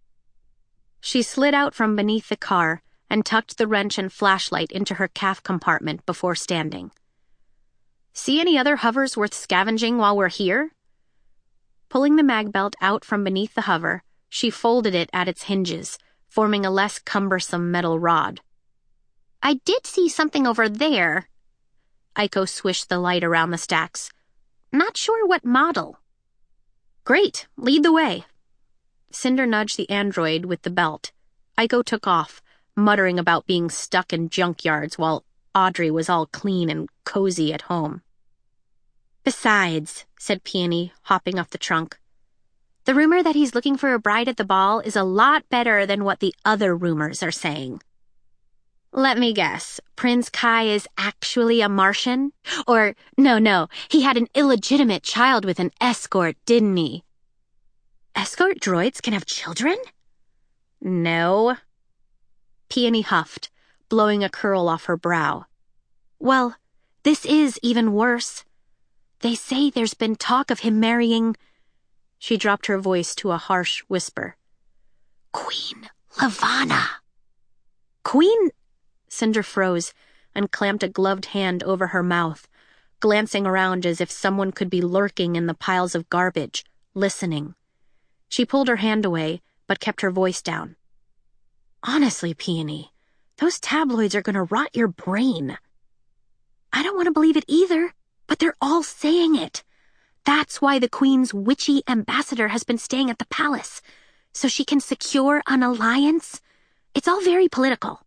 She slid out from beneath the car and tucked the wrench and flashlight into her calf compartment before standing. See any other hovers worth scavenging while we're here? Pulling the mag belt out from beneath the hover, she folded it at its hinges, forming a less cumbersome metal rod. I did see something over there. Aiko swished the light around the stacks. Not sure what model. Great, lead the way. Cinder nudged the android with the belt. Aiko took off, muttering about being stuck in junkyards while Audrey was all clean and cozy at home. Besides, said Peony, hopping off the trunk, the rumor that he's looking for a bride at the ball is a lot better than what the other rumors are saying. Let me guess, Prince Kai is actually a Martian? Or, no, he had an illegitimate child with an escort, didn't he? Escort droids can have children? No. Peony huffed, blowing a curl off her brow. Well, this is even worse. They say there's been talk of him marrying... She dropped her voice to a harsh whisper. Queen Levana. Queen... Cinder froze and clamped a gloved hand over her mouth, glancing around as if someone could be lurking in the piles of garbage, listening. She pulled her hand away, but kept her voice down. Honestly, Peony, those tabloids are going to rot your brain. I don't want to believe it either, but they're all saying it. That's why the Queen's witchy ambassador has been staying at the palace, so she can secure an alliance. It's all very political.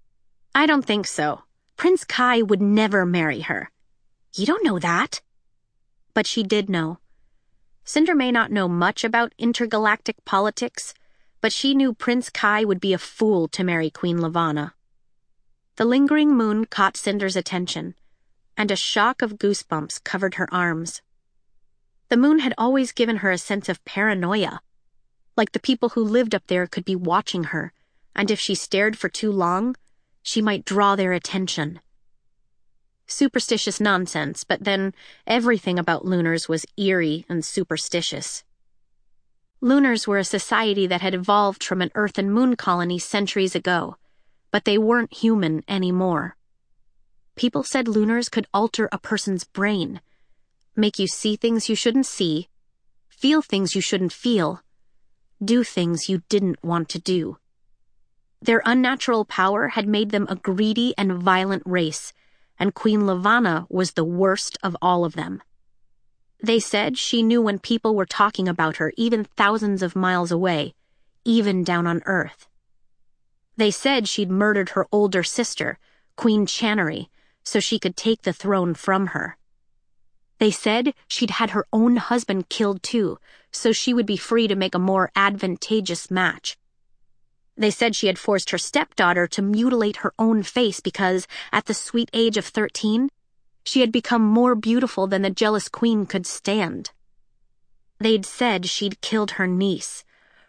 I don't think so. Prince Kai would never marry her. You don't know that. But she did know. Cinder may not know much about intergalactic politics, but she knew Prince Kai would be a fool to marry Queen Levana. The lingering moon caught Cinder's attention, and a shock of goosebumps covered her arms. The moon had always given her a sense of paranoia, like the people who lived up there could be watching her, and if she stared for too long, she might draw their attention. Superstitious nonsense, but then everything about Lunars was eerie and superstitious. Lunars were a society that had evolved from an Earth and Moon colony centuries ago, but they weren't human anymore. People said Lunars could alter a person's brain, make you see things you shouldn't see, feel things you shouldn't feel, do things you didn't want to do. Their unnatural power had made them a greedy and violent race, and Queen Levana was the worst of all of them. They said she knew when people were talking about her even thousands of miles away, even down on Earth. They said she'd murdered her older sister, Queen Channery, so she could take the throne from her. They said she'd had her own husband killed too, so she would be free to make a more advantageous match. They said she had forced her stepdaughter to mutilate her own face because, at the sweet age of 13, she had become more beautiful than the jealous queen could stand. They'd said she'd killed her niece,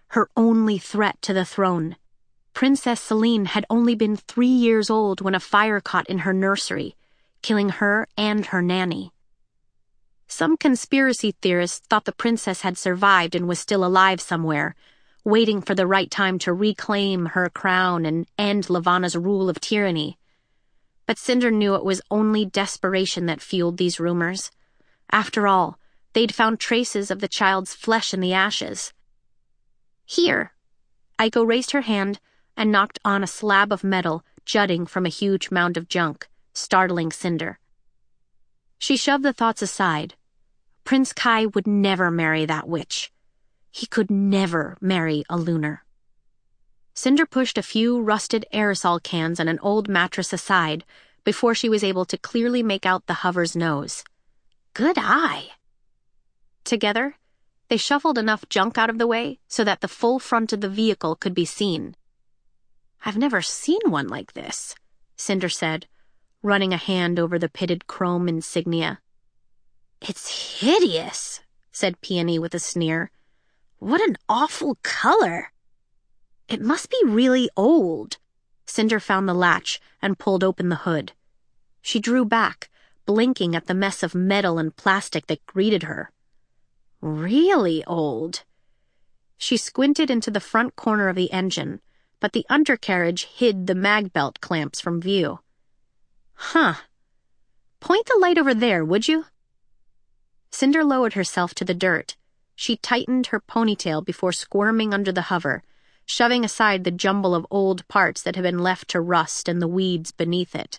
her only threat to the throne. Princess Celine had only been 3 years old when a fire caught in her nursery, killing her and her nanny. Some conspiracy theorists thought the princess had survived and was still alive somewhere, waiting for the right time to reclaim her crown and end Levana's rule of tyranny. But Cinder knew it was only desperation that fueled these rumors. After all, they'd found traces of the child's flesh in the ashes. "Here." Aiko raised her hand and knocked on a slab of metal jutting from a huge mound of junk, startling Cinder. She shoved the thoughts aside. Prince Kai would never marry that witch. He could never marry a lunar. Cinder pushed a few rusted aerosol cans and an old mattress aside before she was able to clearly make out the hover's nose. Good eye. Together, they shuffled enough junk out of the way so that the full front of the vehicle could be seen. "I've never seen one like this," Cinder said, running a hand over the pitted chrome insignia. "It's hideous," said Peony with a sneer. "What an awful color." "It must be really old." Cinder found the latch and pulled open the hood. She drew back, blinking at the mess of metal and plastic that greeted her. Really old. She squinted into the front corner of the engine, but the undercarriage hid the mag belt clamps from view. "Huh. Point the light over there, would you?" Cinder lowered herself to the dirt. She tightened her ponytail before squirming under the hover, shoving aside the jumble of old parts that had been left to rust and the weeds beneath it.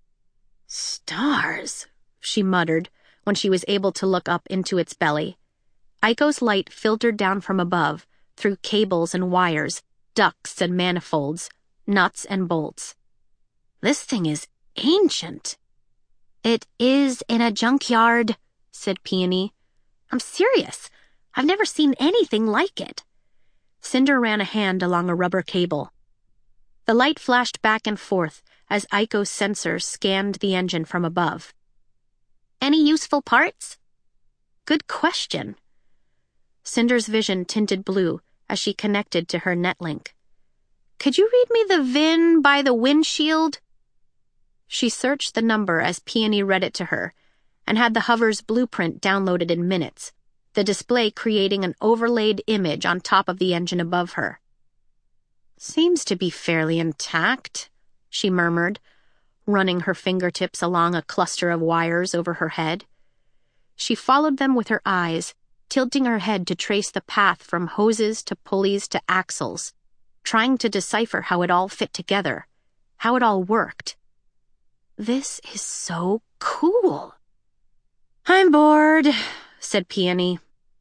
"Stars," she muttered when she was able to look up into its belly. Aiko's light filtered down from above, through cables and wires, ducts and manifolds, nuts and bolts. "This thing is ancient." "It is in a junkyard," said Peony. "I'm serious. I've never seen anything like it." Cinder ran a hand along a rubber cable. The light flashed back and forth as Aiko's sensor scanned the engine from above. "Any useful parts?" "Good question." Cinder's vision tinted blue as she connected to her netlink. "Could you read me the VIN by the windshield?" She searched the number as Peony read it to her, and had the hover's blueprint downloaded in minutes, the display creating an overlaid image on top of the engine above her. "Seems to be fairly intact," she murmured, running her fingertips along a cluster of wires over her head. She followed them with her eyes, tilting her head to trace the path from hoses to pulleys to axles, trying to decipher how it all fit together, how it all worked. "This is so cool." "I'm bored," said Peony.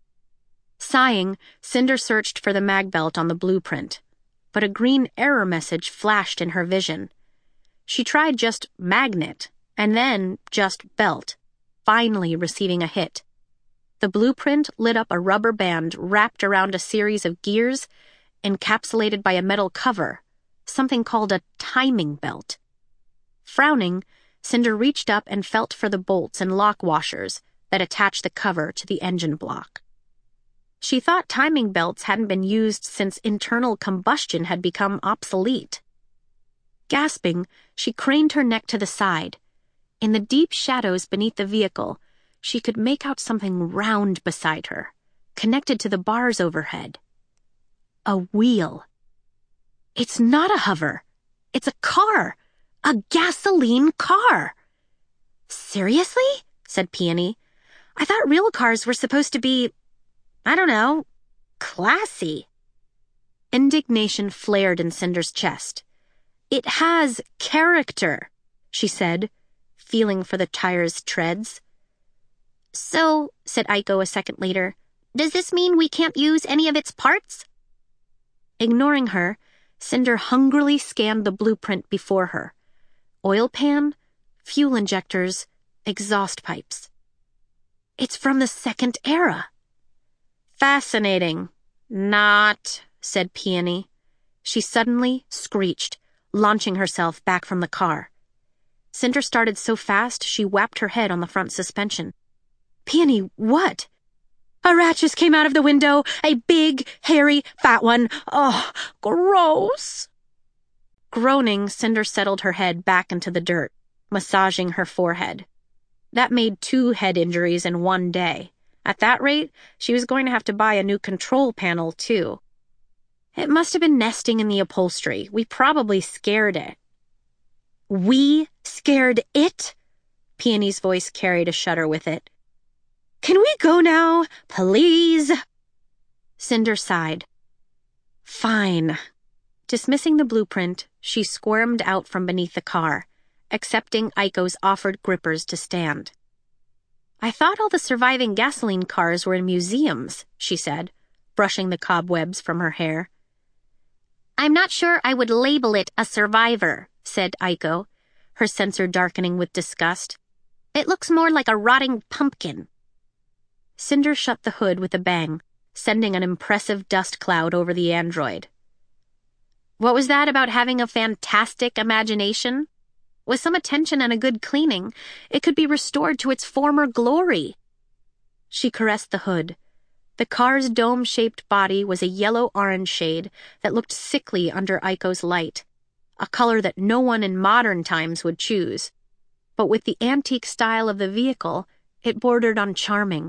Sighing, Cinder searched for the mag belt on the blueprint, but a green error message flashed in her vision. She tried just magnet, and then just belt, finally receiving a hit. The blueprint lit up a rubber band wrapped around a series of gears, encapsulated by a metal cover, something called a timing belt. Frowning, Cinder reached up and felt for the bolts and lock washers that attached the cover to the engine block. She thought timing belts hadn't been used since internal combustion had become obsolete. Gasping, she craned her neck to the side. In the deep shadows beneath the vehicle, she could make out something round beside her, connected to the bars overhead. A wheel. It's not a hover. It's a car. A gasoline car. "Seriously?" said Peony. "I thought real cars were supposed to be, I don't know, classy." Indignation flared in Cinder's chest. "It has character," she said, feeling for the tire's treads. "So," said Aiko a second later, "does this mean we can't use any of its parts?" Ignoring her, Cinder hungrily scanned the blueprint before her. Oil pan, fuel injectors, exhaust pipes. "It's from the second era." "Fascinating." "Not," said Peony. She suddenly screeched, launching herself back from the car. Cinder started so fast she whapped her head on the front suspension. "Peony, what?" A rat just came out of the window. A big, hairy, fat one. Oh, gross. Groaning, Cinder settled her head back into the dirt, massaging her forehead. That made 2 head injuries in one day. At that rate, she was going to have to buy a new control panel, too. It must have been nesting in the upholstery. We probably scared it. We scared it? Peony's voice carried a shudder with it. Can we go now, please? Cinder sighed. Fine. Dismissing the blueprint, she squirmed out from beneath the car, accepting Aiko's offered grippers to stand. I thought all the surviving gasoline cars were in museums, she said, brushing the cobwebs from her hair. I'm not sure I would label it a survivor, said Aiko, her sensor darkening with disgust. It looks more like a rotting pumpkin. Cinder shut the hood with a bang, sending an impressive dust cloud over the android. What was that about having a fantastic imagination? With some attention and a good cleaning, it could be restored to its former glory. She caressed the hood. The car's dome-shaped body was a yellow-orange shade that looked sickly under Aiko's light, a color that no one in modern times would choose. But with the antique style of the vehicle, it bordered on charming.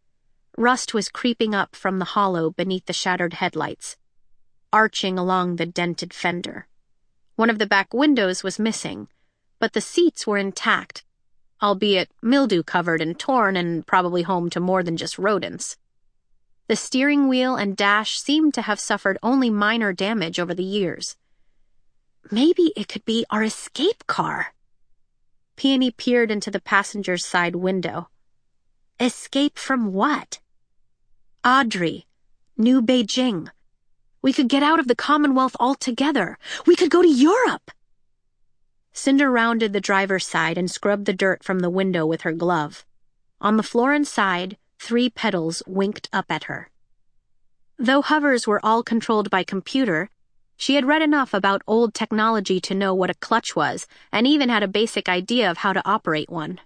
Rust was creeping up from the hollow beneath the shattered headlights, arching along the dented fender. One of the back windows was missing, but the seats were intact, albeit mildew-covered and torn and probably home to more than just rodents. The steering wheel and dash seemed to have suffered only minor damage over the years. Maybe it could be our escape car. Peony peered into the passenger's side window. Escape from what? Audrey. New Beijing. We could get out of the Commonwealth altogether. We could go to Europe. Cinder rounded the driver's side and scrubbed the dirt from the window with her glove. On the floor inside, 3 pedals winked up at her. Though hovers were all controlled by computer, she had read enough about old technology to know what a clutch was and even had a basic idea of how to operate one.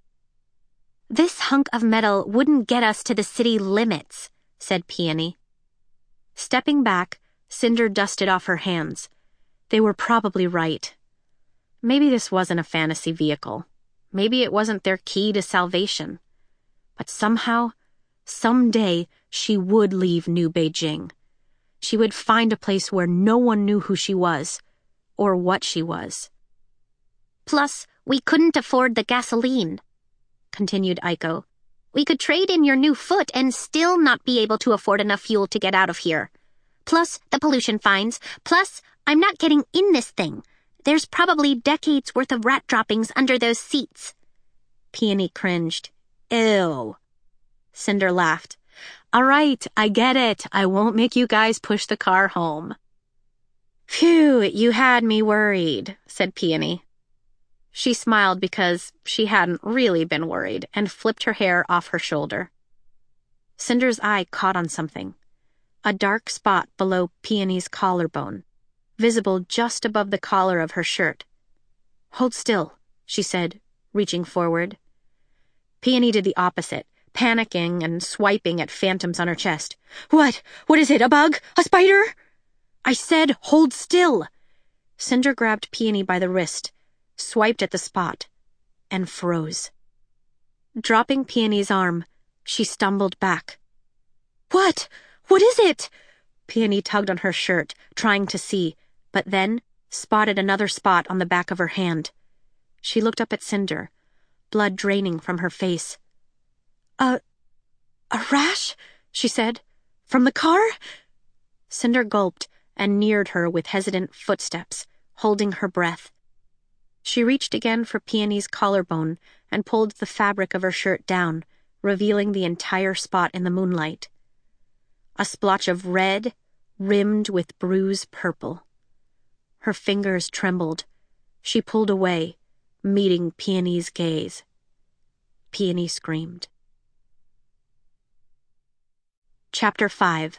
This hunk of metal wouldn't get us to the city limits, said Peony. Stepping back, Cinder dusted off her hands. They were probably right. Maybe this wasn't a fantasy vehicle. Maybe it wasn't their key to salvation. But somehow, someday, she would leave New Beijing. She would find a place where no one knew who she was, or what she was. Plus, we couldn't afford the gasoline, continued Aiko. We could trade in your new foot and still not be able to afford enough fuel to get out of here. Plus, the pollution fines. Plus, I'm not getting in this thing. There's probably decades' worth of rat droppings under those seats. Peony cringed. Ew. Cinder laughed. All right, I get it. I won't make you guys push the car home. Phew, you had me worried, said Peony. She smiled because she hadn't really been worried and flipped her hair off her shoulder. Cinder's eye caught on something. A dark spot below Peony's collarbone, visible just above the collar of her shirt. Hold still, she said, reaching forward. Peony did the opposite, panicking and swiping at phantoms on her chest. What? What is it? A bug? A spider? I said hold still. Cinder grabbed Peony by the wrist, swiped at the spot, and froze. Dropping Peony's arm, she stumbled back. What? What is it? Peony tugged on her shirt, trying to see, but then spotted another spot on the back of her hand. She looked up at Cinder, blood draining from her face. A rash? She said. From the car? Cinder gulped and neared her with hesitant footsteps, holding her breath. She reached again for Peony's collarbone and pulled the fabric of her shirt down, revealing the entire spot in the moonlight. A splotch of red, rimmed with bruised purple. Her fingers trembled. She pulled away, meeting Peony's gaze. Peony screamed. Chapter 5.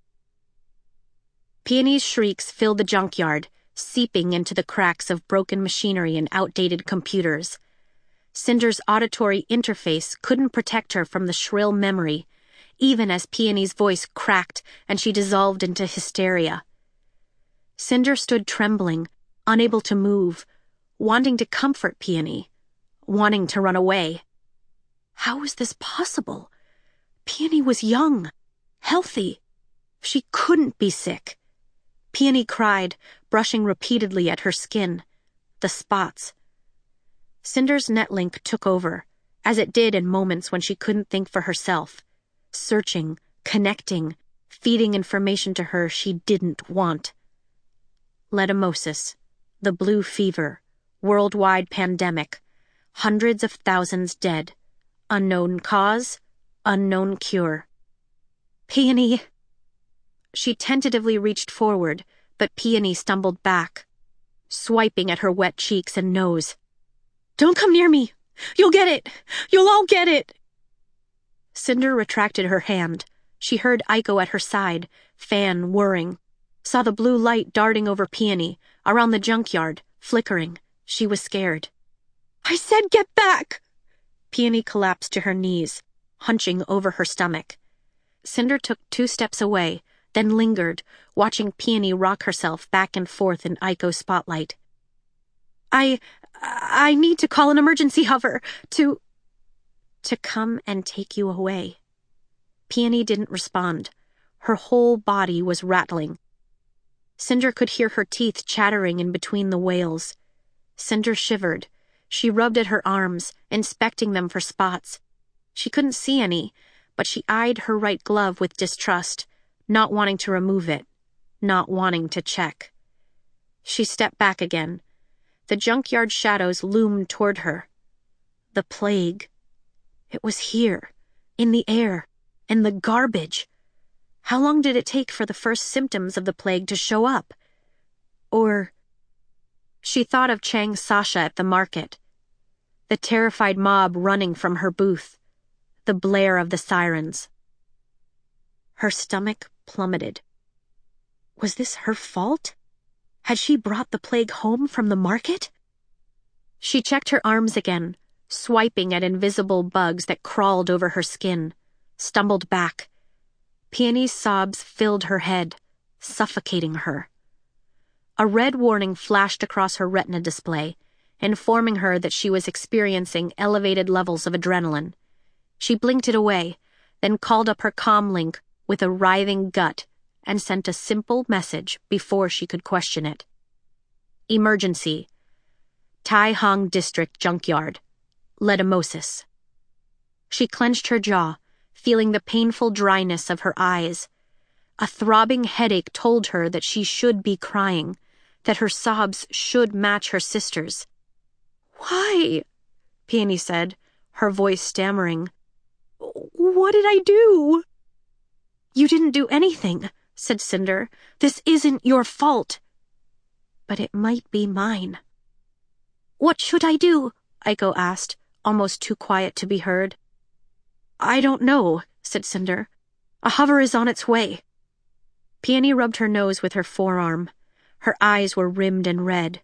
Peony's shrieks filled the junkyard, seeping into the cracks of broken machinery and outdated computers. Cinder's auditory interface couldn't protect her from the shrill memory. even as Peony's voice cracked and she dissolved into hysteria. Cinder stood trembling, unable to move, wanting to comfort Peony, wanting to run away. How was this possible? Peony was young, healthy. She couldn't be sick. Peony cried, brushing repeatedly at her skin, the spots. Cinder's netlink took over, as it did in moments when she couldn't think for herself, searching, connecting, feeding information to her she didn't want. Letumosis, the blue fever, worldwide pandemic, hundreds of thousands dead, unknown cause, unknown cure. Peony. She tentatively reached forward, but Peony stumbled back, swiping at her wet cheeks and nose. Don't come near me! You'll get it! You'll all get it! Cinder retracted her hand. She heard Aiko at her side, fan whirring. Saw the blue light darting over Peony, around the junkyard, flickering. She was scared. I said get back! Peony collapsed to her knees, hunching over her stomach. Cinder took 2 steps away, then lingered, watching Peony rock herself back and forth in Aiko's spotlight. I need to call an emergency hover to come and take you away. Peony didn't respond. Her whole body was rattling. Cinder could hear her teeth chattering in between the wails. Cinder shivered. She rubbed at her arms, inspecting them for spots. She couldn't see any, but she eyed her right glove with distrust, not wanting to remove it, not wanting to check. She stepped back again. The junkyard shadows loomed toward her. The plague. It was here, in the air, in the garbage. How long did it take for the first symptoms of the plague to show up? Or... She thought of Chang's Sasha at the market. The terrified mob running from her booth. The blare of the sirens. Her stomach plummeted. Was this her fault? Had she brought the plague home from the market? She checked her arms again, swiping at invisible bugs that crawled over her skin, stumbled back. Peony's sobs filled her head, suffocating her. A red warning flashed across her retina display, informing her that she was experiencing elevated levels of adrenaline. She blinked it away, then called up her comm link with a writhing gut and sent a simple message before she could question it. Emergency. Tai Hong District Junkyard. Letumosis. She clenched her jaw, feeling the painful dryness of her eyes. A throbbing headache told her that she should be crying, that her sobs should match her sister's. Why? Peony said, her voice stammering. What did I do? You didn't do anything, said Cinder. This isn't your fault. But it might be mine. What should I do? Aiko asked, almost too quiet to be heard. I don't know, said Cinder. A hover is on its way. Peony rubbed her nose with her forearm. Her eyes were rimmed and red.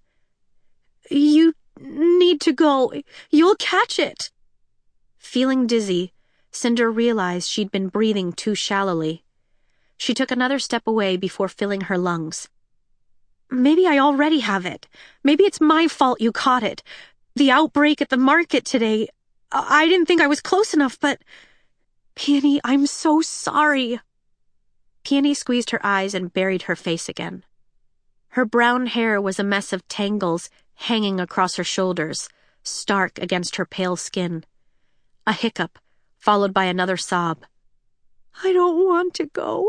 You need to go. You'll catch it. Feeling dizzy, Cinder realized she'd been breathing too shallowly. She took another step away before filling her lungs. Maybe I already have it. Maybe it's my fault you caught it. The outbreak at the market today. I didn't think I was close enough, but... Peony, I'm so sorry. Peony squeezed her eyes and buried her face again. Her brown hair was a mess of tangles hanging across her shoulders, stark against her pale skin. A hiccup, followed by another sob. I don't want to go.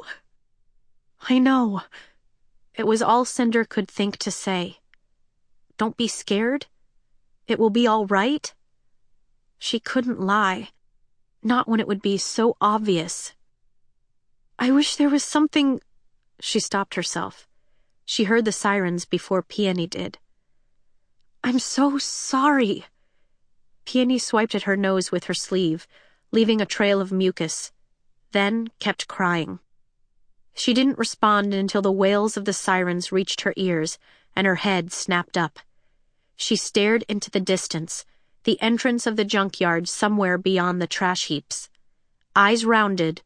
I know. It was all Cinder could think to say. Don't be scared. It will be all right. She couldn't lie. Not when it would be so obvious. I wish there was something... She stopped herself. She heard the sirens before Peony did. I'm so sorry. Peony swiped at her nose with her sleeve, leaving a trail of mucus, then kept crying. She didn't respond until the wails of the sirens reached her ears and her head snapped up. She stared into the distance, the entrance of the junkyard somewhere beyond the trash heaps. Eyes rounded,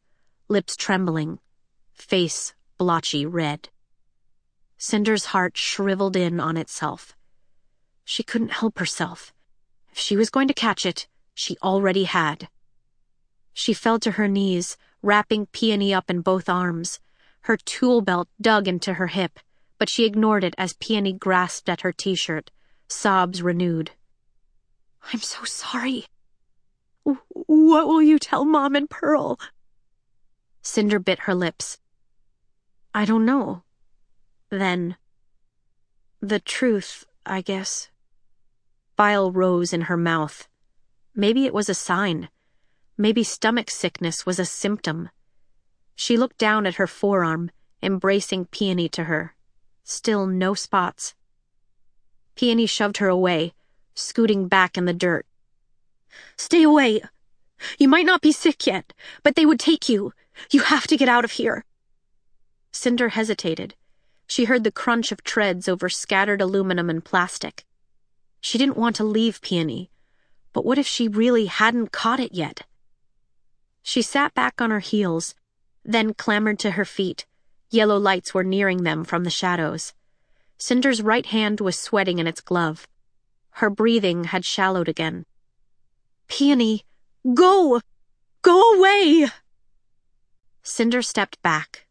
lips trembling, face blotchy red. Cinder's heart shriveled in on itself. She couldn't help herself. If she was going to catch it, she already had. She fell to her knees, wrapping Peony up in both arms. Her tool belt dug into her hip, but she ignored it as Peony grasped at her t-shirt, sobs renewed. "I'm so sorry. What will you tell Mom and Pearl?" Cinder bit her lips. "I don't know." Then, "The truth, I guess." Bile rose in her mouth. Maybe it was a sign. Maybe stomach sickness was a symptom. She looked down at her forearm, embracing Peony to her. Still no spots. Peony shoved her away, scooting back in the dirt. "Stay away. You might not be sick yet, but they would take you. You have to get out of here." Cinder hesitated. She heard the crunch of treads over scattered aluminum and plastic. She didn't want to leave Peony, but what if she really hadn't caught it yet? She sat back on her heels, then clambered to her feet. Yellow lights were nearing them from the shadows. Cinder's right hand was sweating in its glove. Her breathing had shallowed again. "Peony, go! Go away!" Cinder stepped back.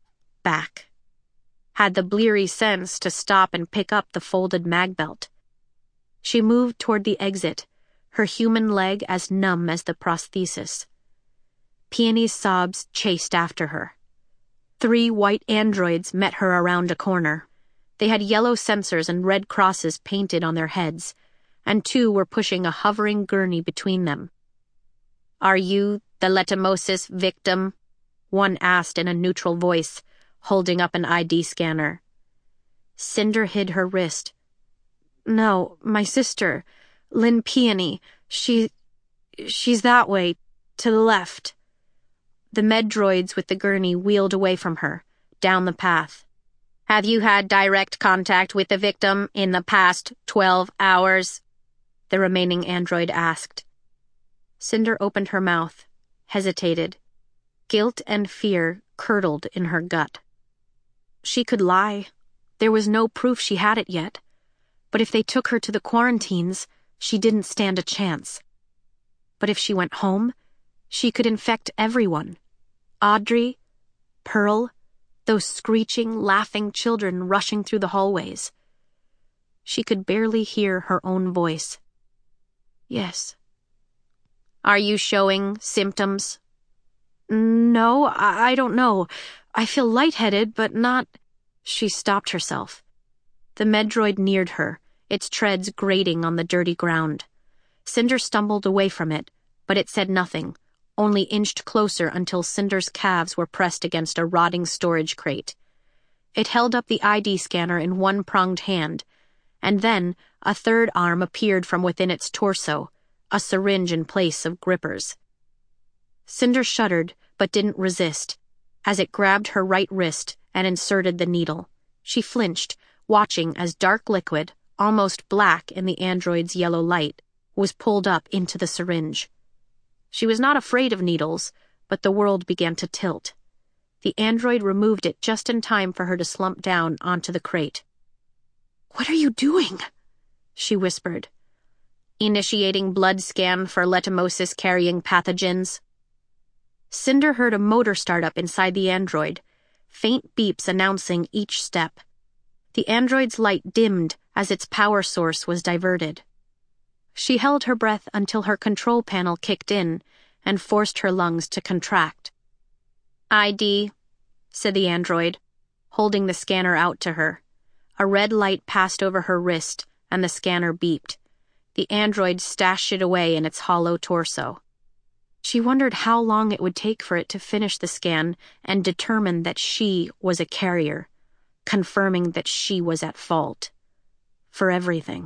Had the bleary sense to stop and pick up the folded mag belt. She moved toward the exit, her human leg as numb as the prosthesis. Peony's sobs chased after her. 3 white androids met her around a corner. They had yellow sensors and red crosses painted on their heads, and 2 were pushing a hovering gurney between them. "Are you the Letamosis victim?" one asked in a neutral voice, holding up an ID scanner. Cinder hid her wrist. "No, my sister, Lynn Peony. She's that way, to the left." The med droids with the gurney wheeled away from her, down the path. "Have you had direct contact with the victim in the past 12 hours? The remaining android asked. Cinder opened her mouth, hesitated. Guilt and fear curdled in her gut. She could lie. There was no proof she had it yet. But if they took her to the quarantines, she didn't stand a chance. But if she went home, she could infect everyone. Audrey, Pearl, those screeching, laughing children rushing through the hallways. She could barely hear her own voice. "Yes." "Are you showing symptoms?" "No, I don't know. I feel lightheaded, but not—" She stopped herself. The Medroid neared her, its treads grating on the dirty ground. Cinder stumbled away from it, but it said nothing, only inched closer until Cinder's calves were pressed against a rotting storage crate. It held up the ID scanner in one-pronged hand, and then a third arm appeared from within its torso, a syringe in place of grippers. Cinder shuddered, but didn't resist, as it grabbed her right wrist and inserted the needle. She flinched, watching as dark liquid, almost black in the android's yellow light, was pulled up into the syringe. She was not afraid of needles, but the world began to tilt. The android removed it just in time for her to slump down onto the crate. "What are you doing?" she whispered. "Initiating blood scan for Letamosis-carrying pathogens." Cinder heard a motor start up inside the android, faint beeps announcing each step. The android's light dimmed as its power source was diverted. She held her breath until her control panel kicked in and forced her lungs to contract. "ID," said the android, holding the scanner out to her. A red light passed over her wrist, and the scanner beeped. The android stashed it away in its hollow torso. She wondered how long it would take for it to finish the scan and determine that she was a carrier, confirming that she was at fault. For everything.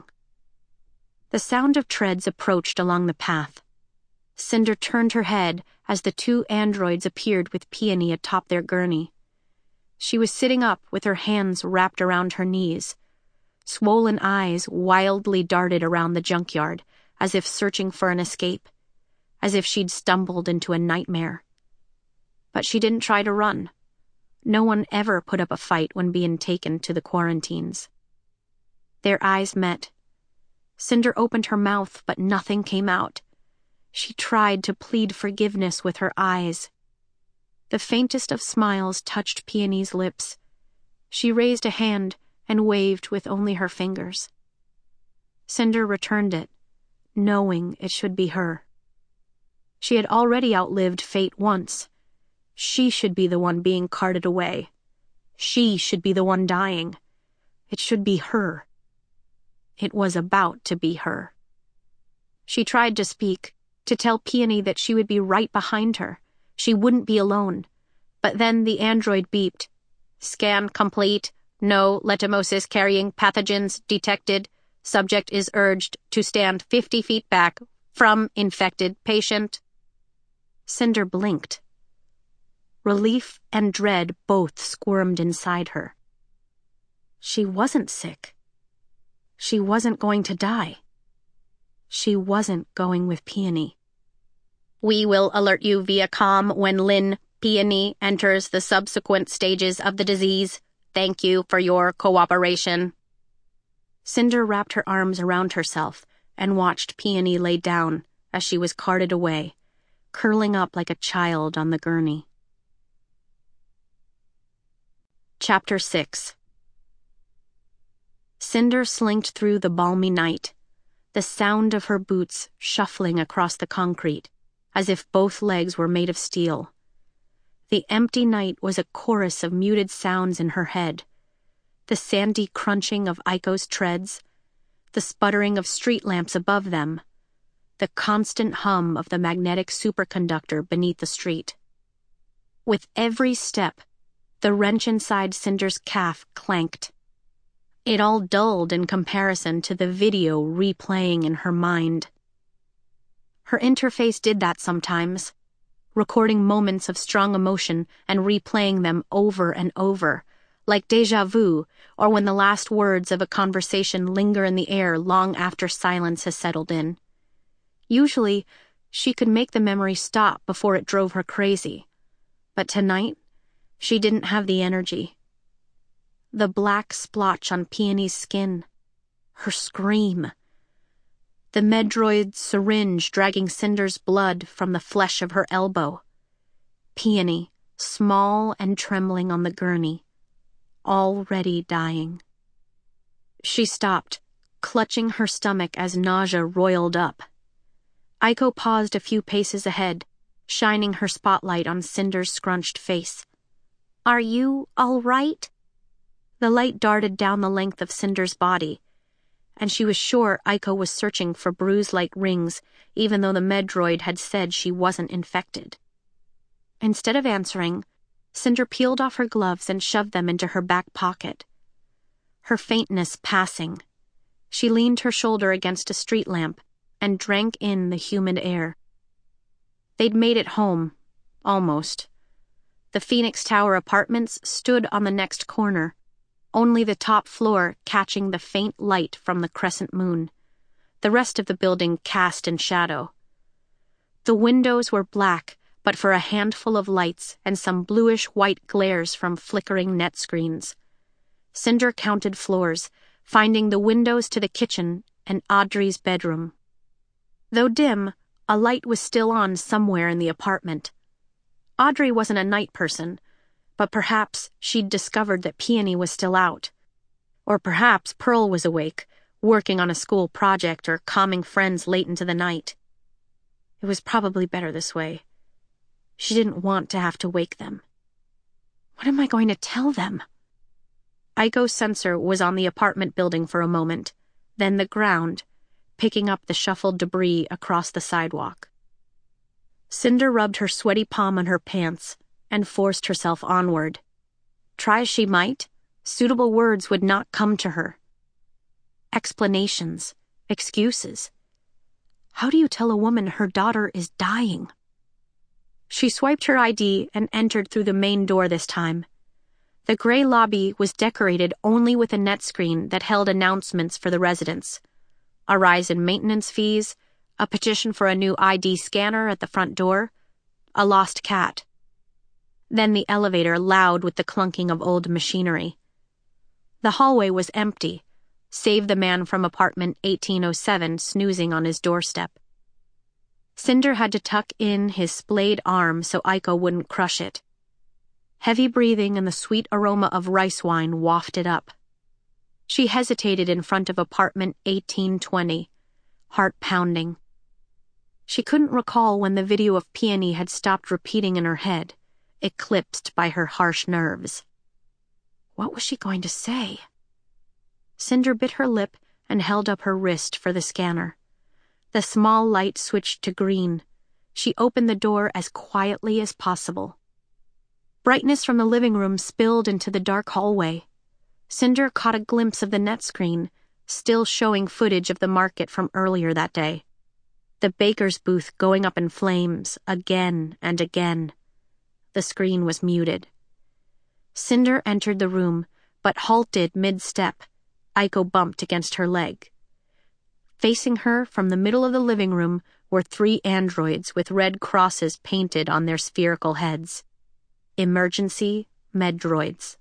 The sound of treads approached along the path. Cinder turned her head as the 2 androids appeared with Peony atop their gurney. She was sitting up with her hands wrapped around her knees. Swollen eyes wildly darted around the junkyard, as if searching for an escape, as if she'd stumbled into a nightmare. But she didn't try to run. No one ever put up a fight when being taken to the quarantines. Their eyes met. Cinder opened her mouth, but nothing came out. She tried to plead forgiveness with her eyes. The faintest of smiles touched Peony's lips. She raised a hand and waved with only her fingers. Cinder returned it, knowing it should be her. She had already outlived fate once. She should be the one being carted away. She should be the one dying. It should be her. It was about to be her. She tried to speak, to tell Peony that she would be right behind her. She wouldn't be alone. But then the android beeped. Scan complete. No leishmaniasis-carrying pathogens detected. Subject is urged to stand 50 feet back from infected patient. Cinder blinked. Relief and dread both squirmed inside her. She wasn't sick. She wasn't going to die. She wasn't going with Peony. We will alert you via comm when Lynn Peony enters the subsequent stages of the disease. Thank you for your cooperation. Cinder wrapped her arms around herself and watched Peony lay down as she was carted away, curling up like a child on the gurney. Chapter 6. Cinder slinked through the balmy night, the sound of her boots shuffling across the concrete, as if both legs were made of steel. The empty night was a chorus of muted sounds in her head. The sandy crunching of Aiko's treads, the sputtering of street lamps above them, the constant hum of the magnetic superconductor beneath the street. With every step, the wrench inside Cinder's calf clanked. It all dulled in comparison to the video replaying in her mind. Her interface did that sometimes, recording moments of strong emotion and replaying them over and over, like déjà vu, or when the last words of a conversation linger in the air long after silence has settled in. Usually, she could make the memory stop before it drove her crazy. But tonight, she didn't have the energy. The black splotch on Peony's skin. Her scream. The Medroid's syringe dragging Cinder's blood from the flesh of her elbow. Peony, small and trembling on the gurney, already dying. She stopped, clutching her stomach as nausea roiled up. Aiko paused a few paces ahead, shining her spotlight on Cinder's scrunched face. Are you all right? The light darted down the length of Cinder's body, and she was sure Aiko was searching for bruise-like rings, even though the Medroid had said she wasn't infected. Instead of answering, Cinder peeled off her gloves and shoved them into her back pocket. Her faintness passing, she leaned her shoulder against a street lamp and drank in the humid air. They'd made it home, almost. The Phoenix Tower apartments stood on the next corner, only the top floor catching the faint light from the crescent moon, the rest of the building cast in shadow. The windows were black, but for a handful of lights and some bluish-white glares from flickering net screens. Cinder counted floors, finding the windows to the kitchen and Audrey's bedroom. Though dim, a light was still on somewhere in the apartment. Audrey wasn't a night person, but perhaps she'd discovered that Peony was still out. Or perhaps Pearl was awake, working on a school project or calming friends late into the night. It was probably better this way. She didn't want to have to wake them. What am I going to tell them? Aiko's sensor was on the apartment building for a moment, then the ground, picking up the shuffled debris across the sidewalk. Cinder rubbed her sweaty palm on her pants and forced herself onward. Try as she might, suitable words would not come to her. Explanations, excuses. How do you tell a woman her daughter is dying? She swiped her ID and entered through the main door this time. The gray lobby was decorated only with a net screen that held announcements for the residents. A rise in maintenance fees, a petition for a new ID scanner at the front door, a lost cat. Then the elevator loud with the clunking of old machinery. The hallway was empty, save the man from apartment 1807 snoozing on his doorstep. Cinder had to tuck in his splayed arm so Aiko wouldn't crush it. Heavy breathing and the sweet aroma of rice wine wafted up. She hesitated in front of apartment 1820, heart pounding. She couldn't recall when the video of Peony had stopped repeating in her head, eclipsed by her harsh nerves. What was she going to say? Cinder bit her lip and held up her wrist for the scanner. The small light switched to green. She opened the door as quietly as possible. Brightness from the living room spilled into the dark hallway. Cinder caught a glimpse of the net screen, still showing footage of the market from earlier that day. The baker's booth going up in flames again and again. The screen was muted. Cinder entered the room, but halted mid-step. Aiko bumped against her leg. Facing her from the middle of the living room were 3 androids with red crosses painted on their spherical heads. Emergency Medroids.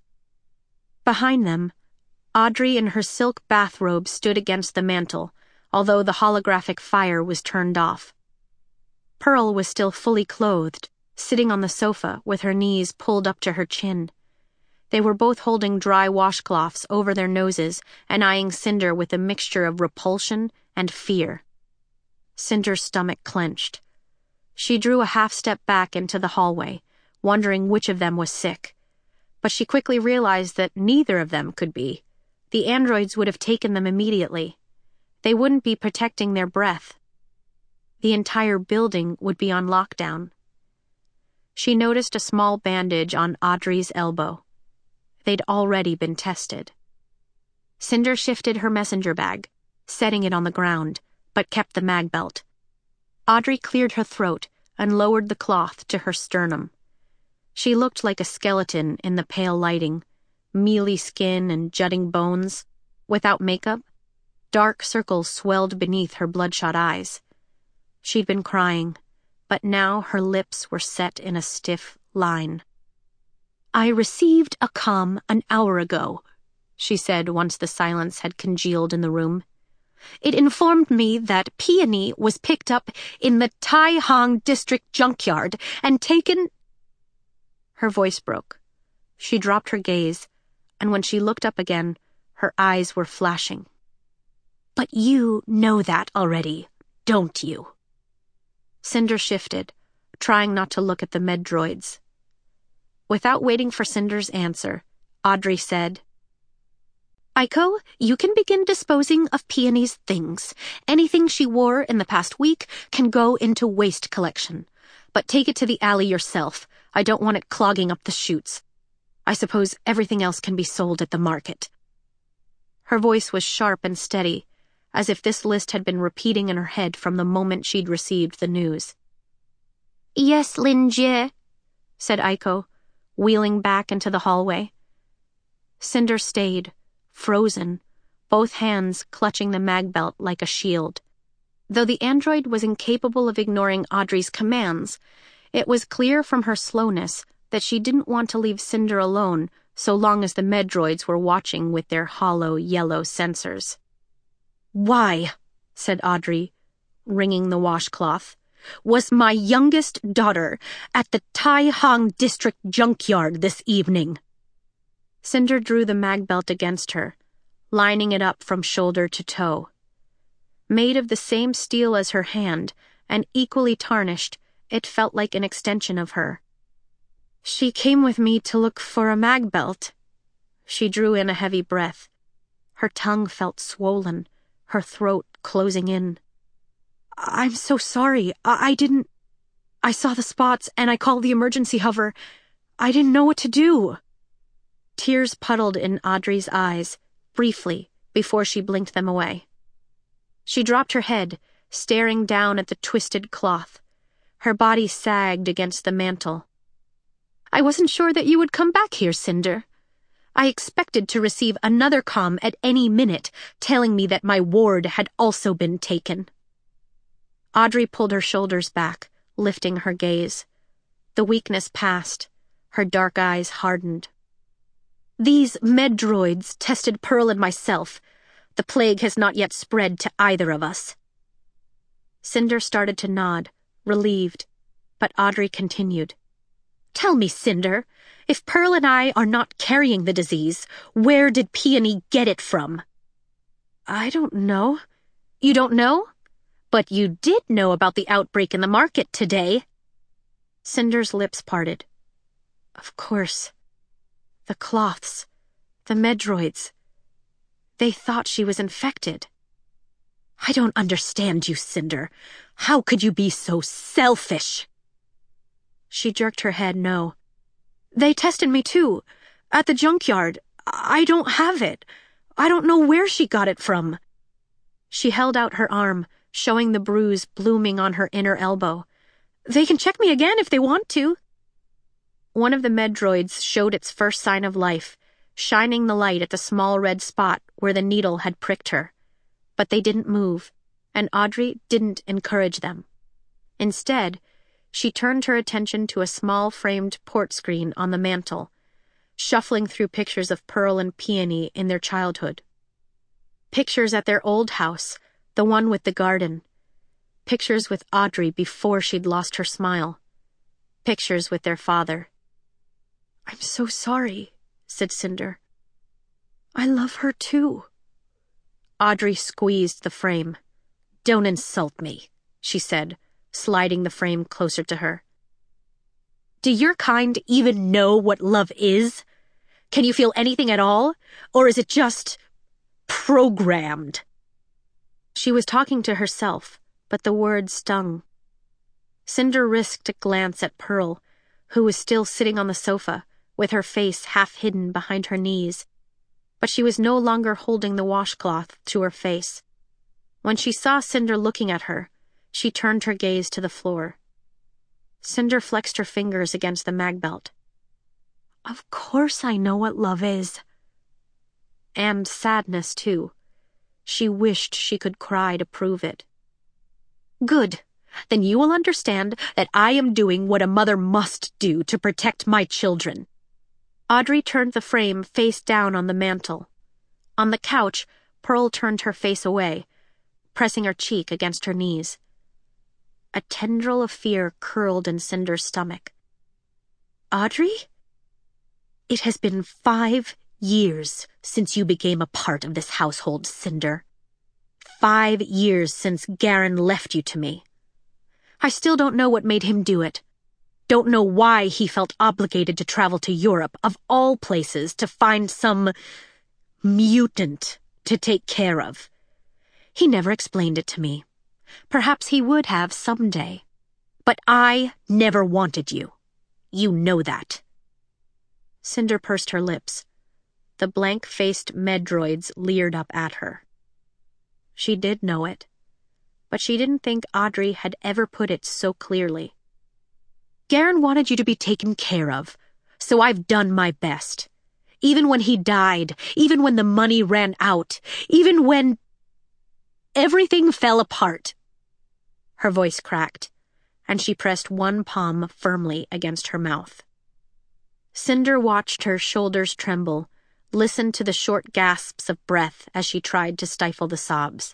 Behind them, Audrey in her silk bathrobe stood against the mantel, although the holographic fire was turned off. Pearl was still fully clothed, sitting on the sofa with her knees pulled up to her chin. They were both holding dry washcloths over their noses and eyeing Cinder with a mixture of repulsion and fear. Cinder's stomach clenched. She drew a half-step back into the hallway, wondering which of them was sick. But she quickly realized that neither of them could be. The androids would have taken them immediately. They wouldn't be protecting their breath. The entire building would be on lockdown. She noticed a small bandage on Audrey's elbow. They'd already been tested. Cinder shifted her messenger bag, setting it on the ground, but kept the mag belt. Audrey cleared her throat and lowered the cloth to her sternum. She looked like a skeleton in the pale lighting, mealy skin and jutting bones. Without makeup, dark circles swelled beneath her bloodshot eyes. She'd been crying, but now her lips were set in a stiff line. "I received a comm an hour ago," she said once the silence had congealed in the room. "It informed me that Peony was picked up in the Tai Hong District junkyard and taken—" Her voice broke. She dropped her gaze, and when she looked up again, her eyes were flashing. "But you know that already, don't you?" Cinder shifted, trying not to look at the Medroids. Without waiting for Cinder's answer, Audrey said, "Aiko, you can begin disposing of Peony's things. Anything she wore in the past week can go into waste collection. But take it to the alley yourself. I don't want it clogging up the chutes. I suppose everything else can be sold at the market." Her voice was sharp and steady, as if this list had been repeating in her head from the moment she'd received the news. "Yes, Lin Jie," said Aiko, wheeling back into the hallway. Cinder stayed, frozen, both hands clutching the mag belt like a shield. Though the android was incapable of ignoring Audrey's commands, it was clear from her slowness that she didn't want to leave Cinder alone so long as the Medroids were watching with their hollow yellow sensors. "Why," said Audrey, wringing the washcloth, "was my youngest daughter at the Tai Hong District junkyard this evening?" Cinder drew the mag belt against her, lining it up from shoulder to toe. Made of the same steel as her hand, and equally tarnished, it felt like an extension of her. "She came with me to look for a mag belt." She drew in a heavy breath. Her tongue felt swollen, her throat closing in. "I'm so sorry. I didn't... I saw the spots and I called the emergency hover. I didn't know what to do." Tears puddled in Audrey's eyes, briefly, before she blinked them away. She dropped her head, staring down at the twisted cloth. Her body sagged against the mantel. "I wasn't sure that you would come back here, Cinder. I expected to receive another comm at any minute, telling me that my ward had also been taken." Audrey pulled her shoulders back, lifting her gaze. The weakness passed. Her dark eyes hardened. "These Medroids tested Pearl and myself. The plague has not yet spread to either of us." Cinder started to nod, relieved, but Audrey continued. "Tell me, Cinder, if Pearl and I are not carrying the disease, where did Peony get it from?" "I don't know." "You don't know? But you did know about the outbreak in the market today." Cinder's lips parted. "Of course. The cloths, the Medroids. They thought she was infected." "I don't understand you, Cinder. How could you be so selfish?" She jerked her head no. "They tested me too. At the junkyard. I don't have it. I don't know where she got it from." She held out her arm, showing the bruise blooming on her inner elbow. "They can check me again if they want to." One of the Medroids showed its first sign of life, shining the light at the small red spot where the needle had pricked her. But they didn't move, and Audrey didn't encourage them. Instead, she turned her attention to a small framed port screen on the mantel, shuffling through pictures of Pearl and Peony in their childhood. Pictures at their old house, the one with the garden. Pictures with Audrey before she'd lost her smile. Pictures with their father. "I'm so sorry," said Cinder. "I love her too." Audrey squeezed the frame. "Don't insult me," she said, sliding the frame closer to her. "Do your kind even know what love is? Can you feel anything at all? Or is it just programmed?" She was talking to herself, but the words stung. Cinder risked a glance at Pearl, who was still sitting on the sofa, with her face half hidden behind her knees, but she was no longer holding the washcloth to her face. When she saw Cinder looking at her, she turned her gaze to the floor. Cinder flexed her fingers against the mag belt. "Of course I know what love is." And sadness, too. She wished she could cry to prove it. "Good. Then you will understand that I am doing what a mother must do to protect my children." Audrey turned the frame face down on the mantel. On the couch, Pearl turned her face away, pressing her cheek against her knees. A tendril of fear curled in Cinder's stomach. "Audrey? It has been 5 years since you became a part of this household, Cinder. 5 years since Garen left you to me. I still don't know what made him do it. Don't know why he felt obligated to travel to Europe, of all places, to find some mutant to take care of. He never explained it to me. Perhaps he would have someday. But I never wanted you. You know that." Cinder pursed her lips. The blank-faced Medroids leered up at her. She did know it, but she didn't think Audrey had ever put it so clearly. "Garen wanted you to be taken care of, so I've done my best. Even when he died, even when the money ran out, even when everything fell apart." Her voice cracked, and she pressed one palm firmly against her mouth. Cinder watched her shoulders tremble, listened to the short gasps of breath as she tried to stifle the sobs.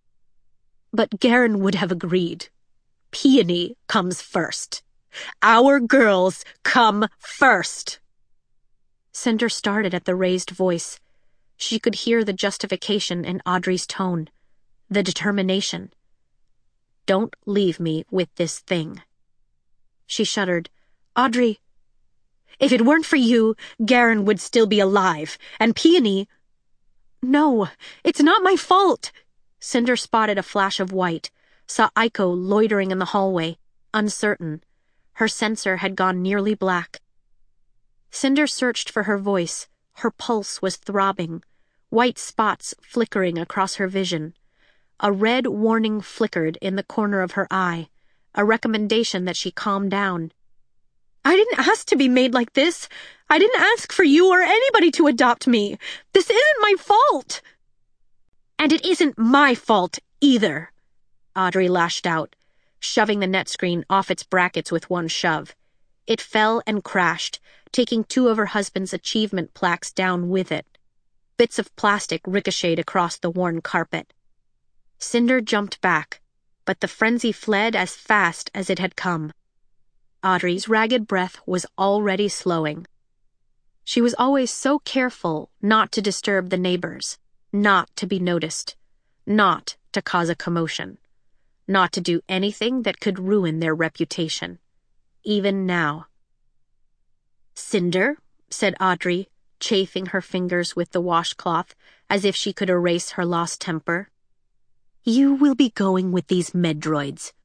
"But Garen would have agreed. Peony comes first. Our girls come first." Cinder started at the raised voice. She could hear the justification in Audrey's tone, the determination. "Don't leave me with this thing." She shuddered. "Audrey, if it weren't for you, Garen would still be alive, and Peony—" "No, it's not my fault." Cinder spotted a flash of white, saw Aiko loitering in the hallway, uncertain. Her sensor had gone nearly black. Cinder searched for her voice. Her pulse was throbbing, white spots flickering across her vision. A red warning flickered in the corner of her eye, a recommendation that she calm down. "I didn't ask to be made like this. I didn't ask for you or anybody to adopt me. This isn't my fault." "And it isn't my fault either," Audrey lashed out, shoving the net screen off its brackets with one shove. It fell and crashed, taking 2 of her husband's achievement plaques down with it. Bits of plastic ricocheted across the worn carpet. Cinder jumped back, but the frenzy fled as fast as it had come. Audrey's ragged breath was already slowing. She was always so careful not to disturb the neighbors, not to be noticed, not to cause a commotion, not to do anything that could ruin their reputation, even now. "Cinder," said Audrey, chafing her fingers with the washcloth as if she could erase her lost temper. "You will be going with these Medroids.